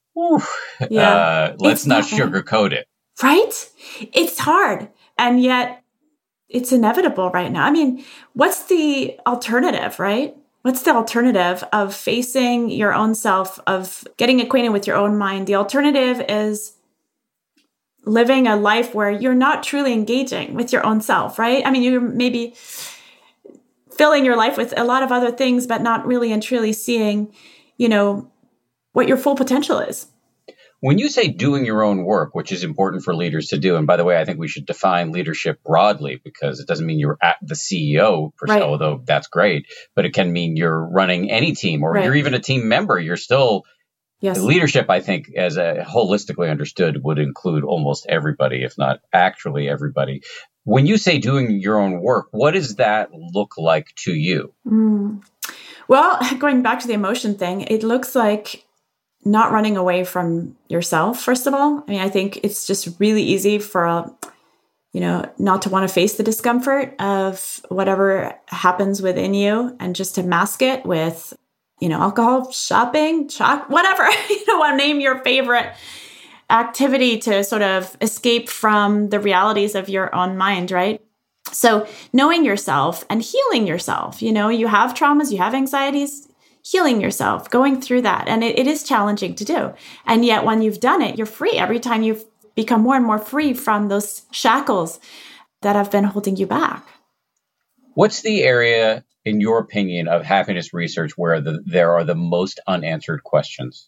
let's not sugarcoat it. Right? It's hard. And yet it's inevitable right now. I mean, what's the alternative, right? What's the alternative of facing your own self, of getting acquainted with your own mind? The alternative is living a life where you're not truly engaging with your own self, right? I mean, you're maybe filling your life with a lot of other things, but not really and truly seeing, what your full potential is. When you say doing your own work, which is important for leaders to do, and by the way, I think we should define leadership broadly because it doesn't mean you're at the CEO per se, although that's great, but it can mean you're running any team or you're even a team member. You're still leadership, I think, as a holistically understood, would include almost everybody, if not actually everybody. When you say doing your own work, what does that look like to you? Well, going back to the emotion thing, it looks like not running away from yourself, first of all. I mean, I think it's just really easy for, not to want to face the discomfort of whatever happens within you and just to mask it with, alcohol, shopping, whatever, name your favorite activity to sort of escape from the realities of your own mind, right? So knowing yourself and healing yourself, you have traumas, you have anxieties, healing yourself, going through that. And it is challenging to do. And yet when you've done it, you're free. Every time you've become more and more free from those shackles that have been holding you back. What's the area, in your opinion, of happiness research where there are the most unanswered questions?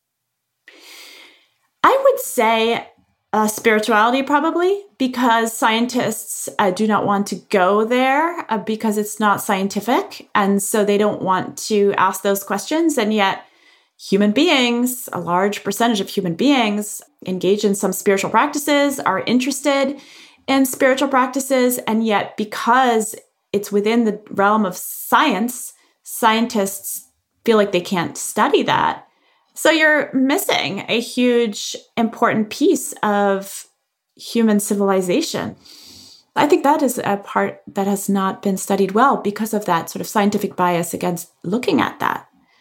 I would say spirituality, probably, because scientists do not want to go there because it's not scientific. And so they don't want to ask those questions. And yet human beings, a large percentage of human beings, engage in some spiritual practices, are interested in spiritual practices. And yet because it's within the realm of science, scientists feel like they can't study that. So you're missing a huge, important piece of human civilization. I think that is a part that has not been studied well because of that sort of scientific bias against looking at that.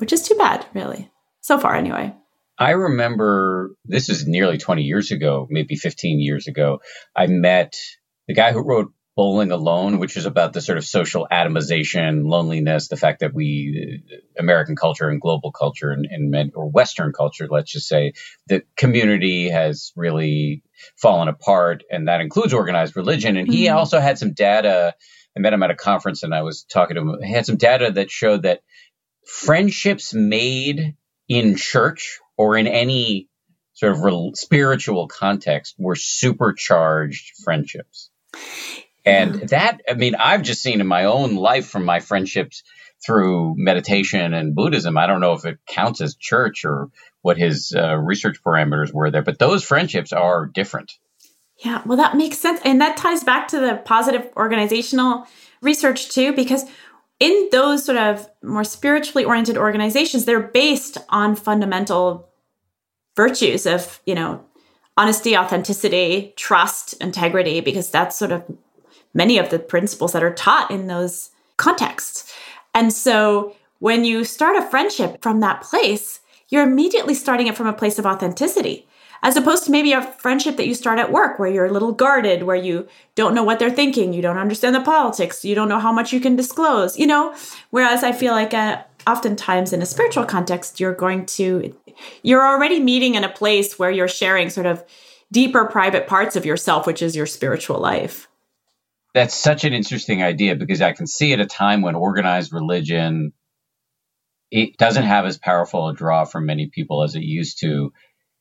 which is too bad, really. So far, anyway. I remember, this is nearly 20 years ago, maybe 15 years ago, I met the guy who wrote Bowling Alone, which is about the sort of social atomization, loneliness, the fact that American culture and global culture or Western culture, let's just say, the community has really fallen apart, and that includes organized religion. And he also had some data. I met him at a conference and I was talking to him. He had some data that showed that friendships made in church or in any sort of spiritual context were supercharged friendships. And that, I mean, I've just seen in my own life from my friendships through meditation and Buddhism. I don't know if it counts as church or what his research parameters were there, but those friendships are different. Yeah, well, that makes sense. And that ties back to the positive organizational research too, because in those sort of more spiritually oriented organizations, they're based on fundamental virtues of, honesty, authenticity, trust, integrity, because that's sort of many of the principles that are taught in those contexts. And so when you start a friendship from that place, you're immediately starting it from a place of authenticity, as opposed to maybe a friendship that you start at work where you're a little guarded, where you don't know what they're thinking, you don't understand the politics, you don't know how much you can disclose, whereas I feel like oftentimes in a spiritual context, you're already meeting in a place where you're sharing sort of deeper private parts of yourself, which is your spiritual life. That's such an interesting idea, because I can see at a time when organized religion, it doesn't have as powerful a draw from many people as it used to,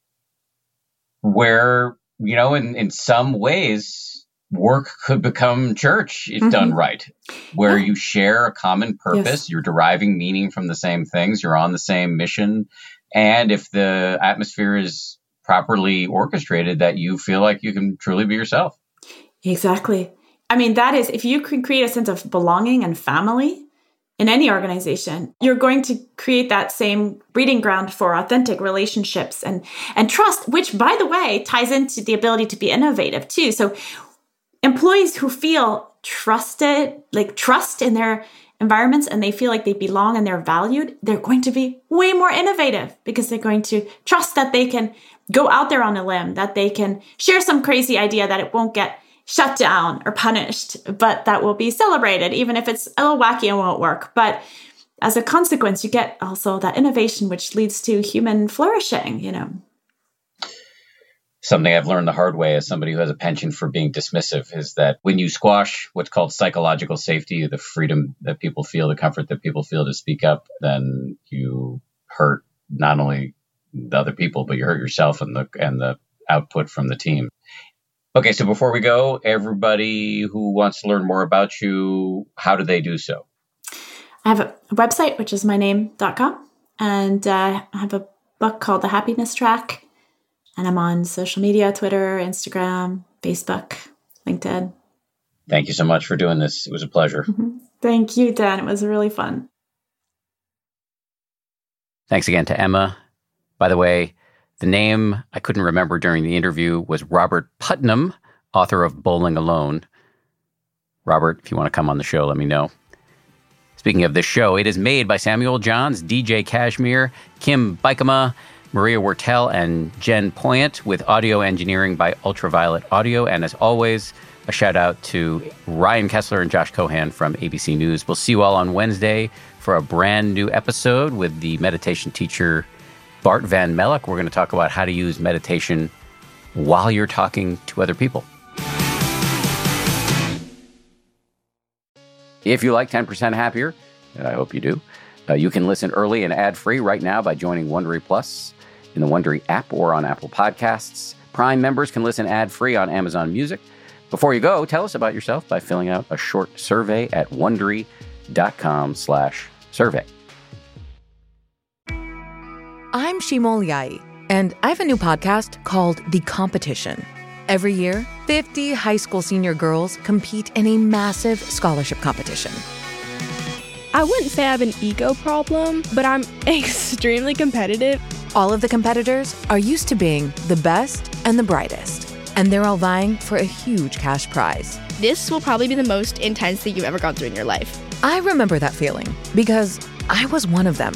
where, in some ways, work could become church if done right, where you share a common purpose, you're deriving meaning from the same things, you're on the same mission. And if the atmosphere is properly orchestrated, that you feel like you can truly be yourself. Exactly. I mean, that is, if you can create a sense of belonging and family in any organization, you're going to create that same breeding ground for authentic relationships and trust, which, by the way, ties into the ability to be innovative too. So employees who feel trusted, like trust in their environments, and they feel like they belong and they're valued, they're going to be way more innovative, because they're going to trust that they can go out there on a limb, that they can share some crazy idea, that it won't get shut down or punished, but that will be celebrated, even if it's a little wacky and won't work. But as a consequence, you get also that innovation, which leads to human flourishing, Something I've learned the hard way as somebody who has a penchant for being dismissive is that when you squash what's called psychological safety, the freedom that people feel, the comfort that people feel to speak up, then you hurt not only the other people, but you hurt yourself and the output from the team. Okay, so before we go, everybody who wants to learn more about you, how do they do so? I have a website, which is myname.com, and I have a book called The Happiness Track, and I'm on social media, Twitter, Instagram, Facebook, LinkedIn. Thank you so much for doing this. It was a pleasure. Thank you, Dan. It was really fun. Thanks again to Emma. By the way, the name I couldn't remember during the interview was Robert Putnam, author of Bowling Alone. Robert, if you want to come on the show, let me know. Speaking of this show, it is made by Samuel Johns, DJ Kashmir, Kim Bikama, Maria Wertel, and Jen Poyant, with audio engineering by Ultraviolet Audio. And as always, a shout out to Ryan Kessler and Josh Cohan from ABC News. We'll see you all on Wednesday for a brand new episode with the meditation teacher Bart Van Melk. We're going to talk about how to use meditation while you're talking to other people. If you like 10% Happier, and I hope you do, you can listen early and ad-free right now by joining Wondery Plus in the Wondery app or on Apple Podcasts. Prime members can listen ad-free on Amazon Music. Before you go, tell us about yourself by filling out a short survey at Wondery.com/survey. I'm Shimol Yai, and I have a new podcast called The Competition. Every year, 50 high school senior girls compete in a massive scholarship competition. I wouldn't say I have an ego problem, but I'm extremely competitive. All of the competitors are used to being the best and the brightest, and they're all vying for a huge cash prize. This will probably be the most intense thing you've ever gone through in your life. I remember that feeling because I was one of them.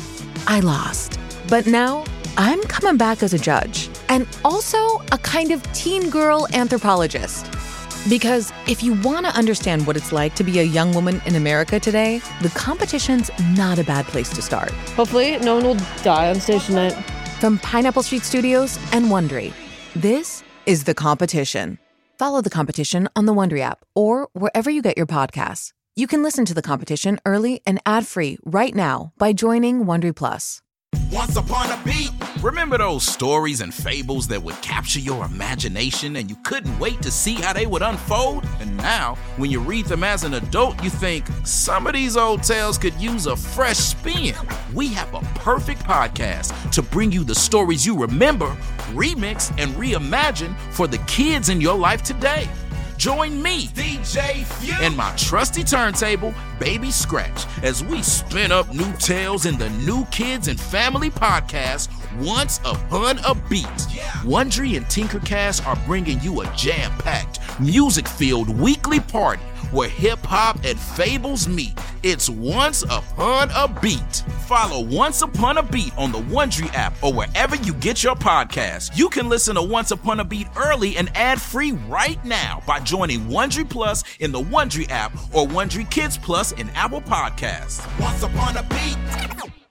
I lost. But now I'm coming back as a judge and also a kind of teen girl anthropologist. Because if you want to understand what it's like to be a young woman in America today, The Competition's not a bad place to start. Hopefully, no one will die on stage tonight. From Pineapple Street Studios and Wondery, this is The Competition. Follow The Competition on the Wondery app or wherever you get your podcasts. You can listen to The Competition early and ad-free right now by joining Wondery Plus. Once upon a beat. Remember those stories and fables that would capture your imagination and you couldn't wait to see how they would unfold? And now, when you read them as an adult, you think, some of these old tales could use a fresh spin. We have a perfect podcast to bring you the stories you remember, remix, and reimagine for the kids in your life today. Join me, DJ Few, and my trusty turntable, Baby Scratch, as we spin up new tales in the New Kids and Family podcast, Once Upon a Beat. Wondery and Tinkercast are bringing you a jam-packed, music-filled weekly party where hip-hop and fables meet. It's Once Upon a Beat. Follow Once Upon a Beat on the Wondery app or wherever you get your podcasts. You can listen to Once Upon a Beat early and ad-free right now by joining Wondery Plus in the Wondery app or Wondery Kids Plus in Apple Podcasts. Once Upon a Beat.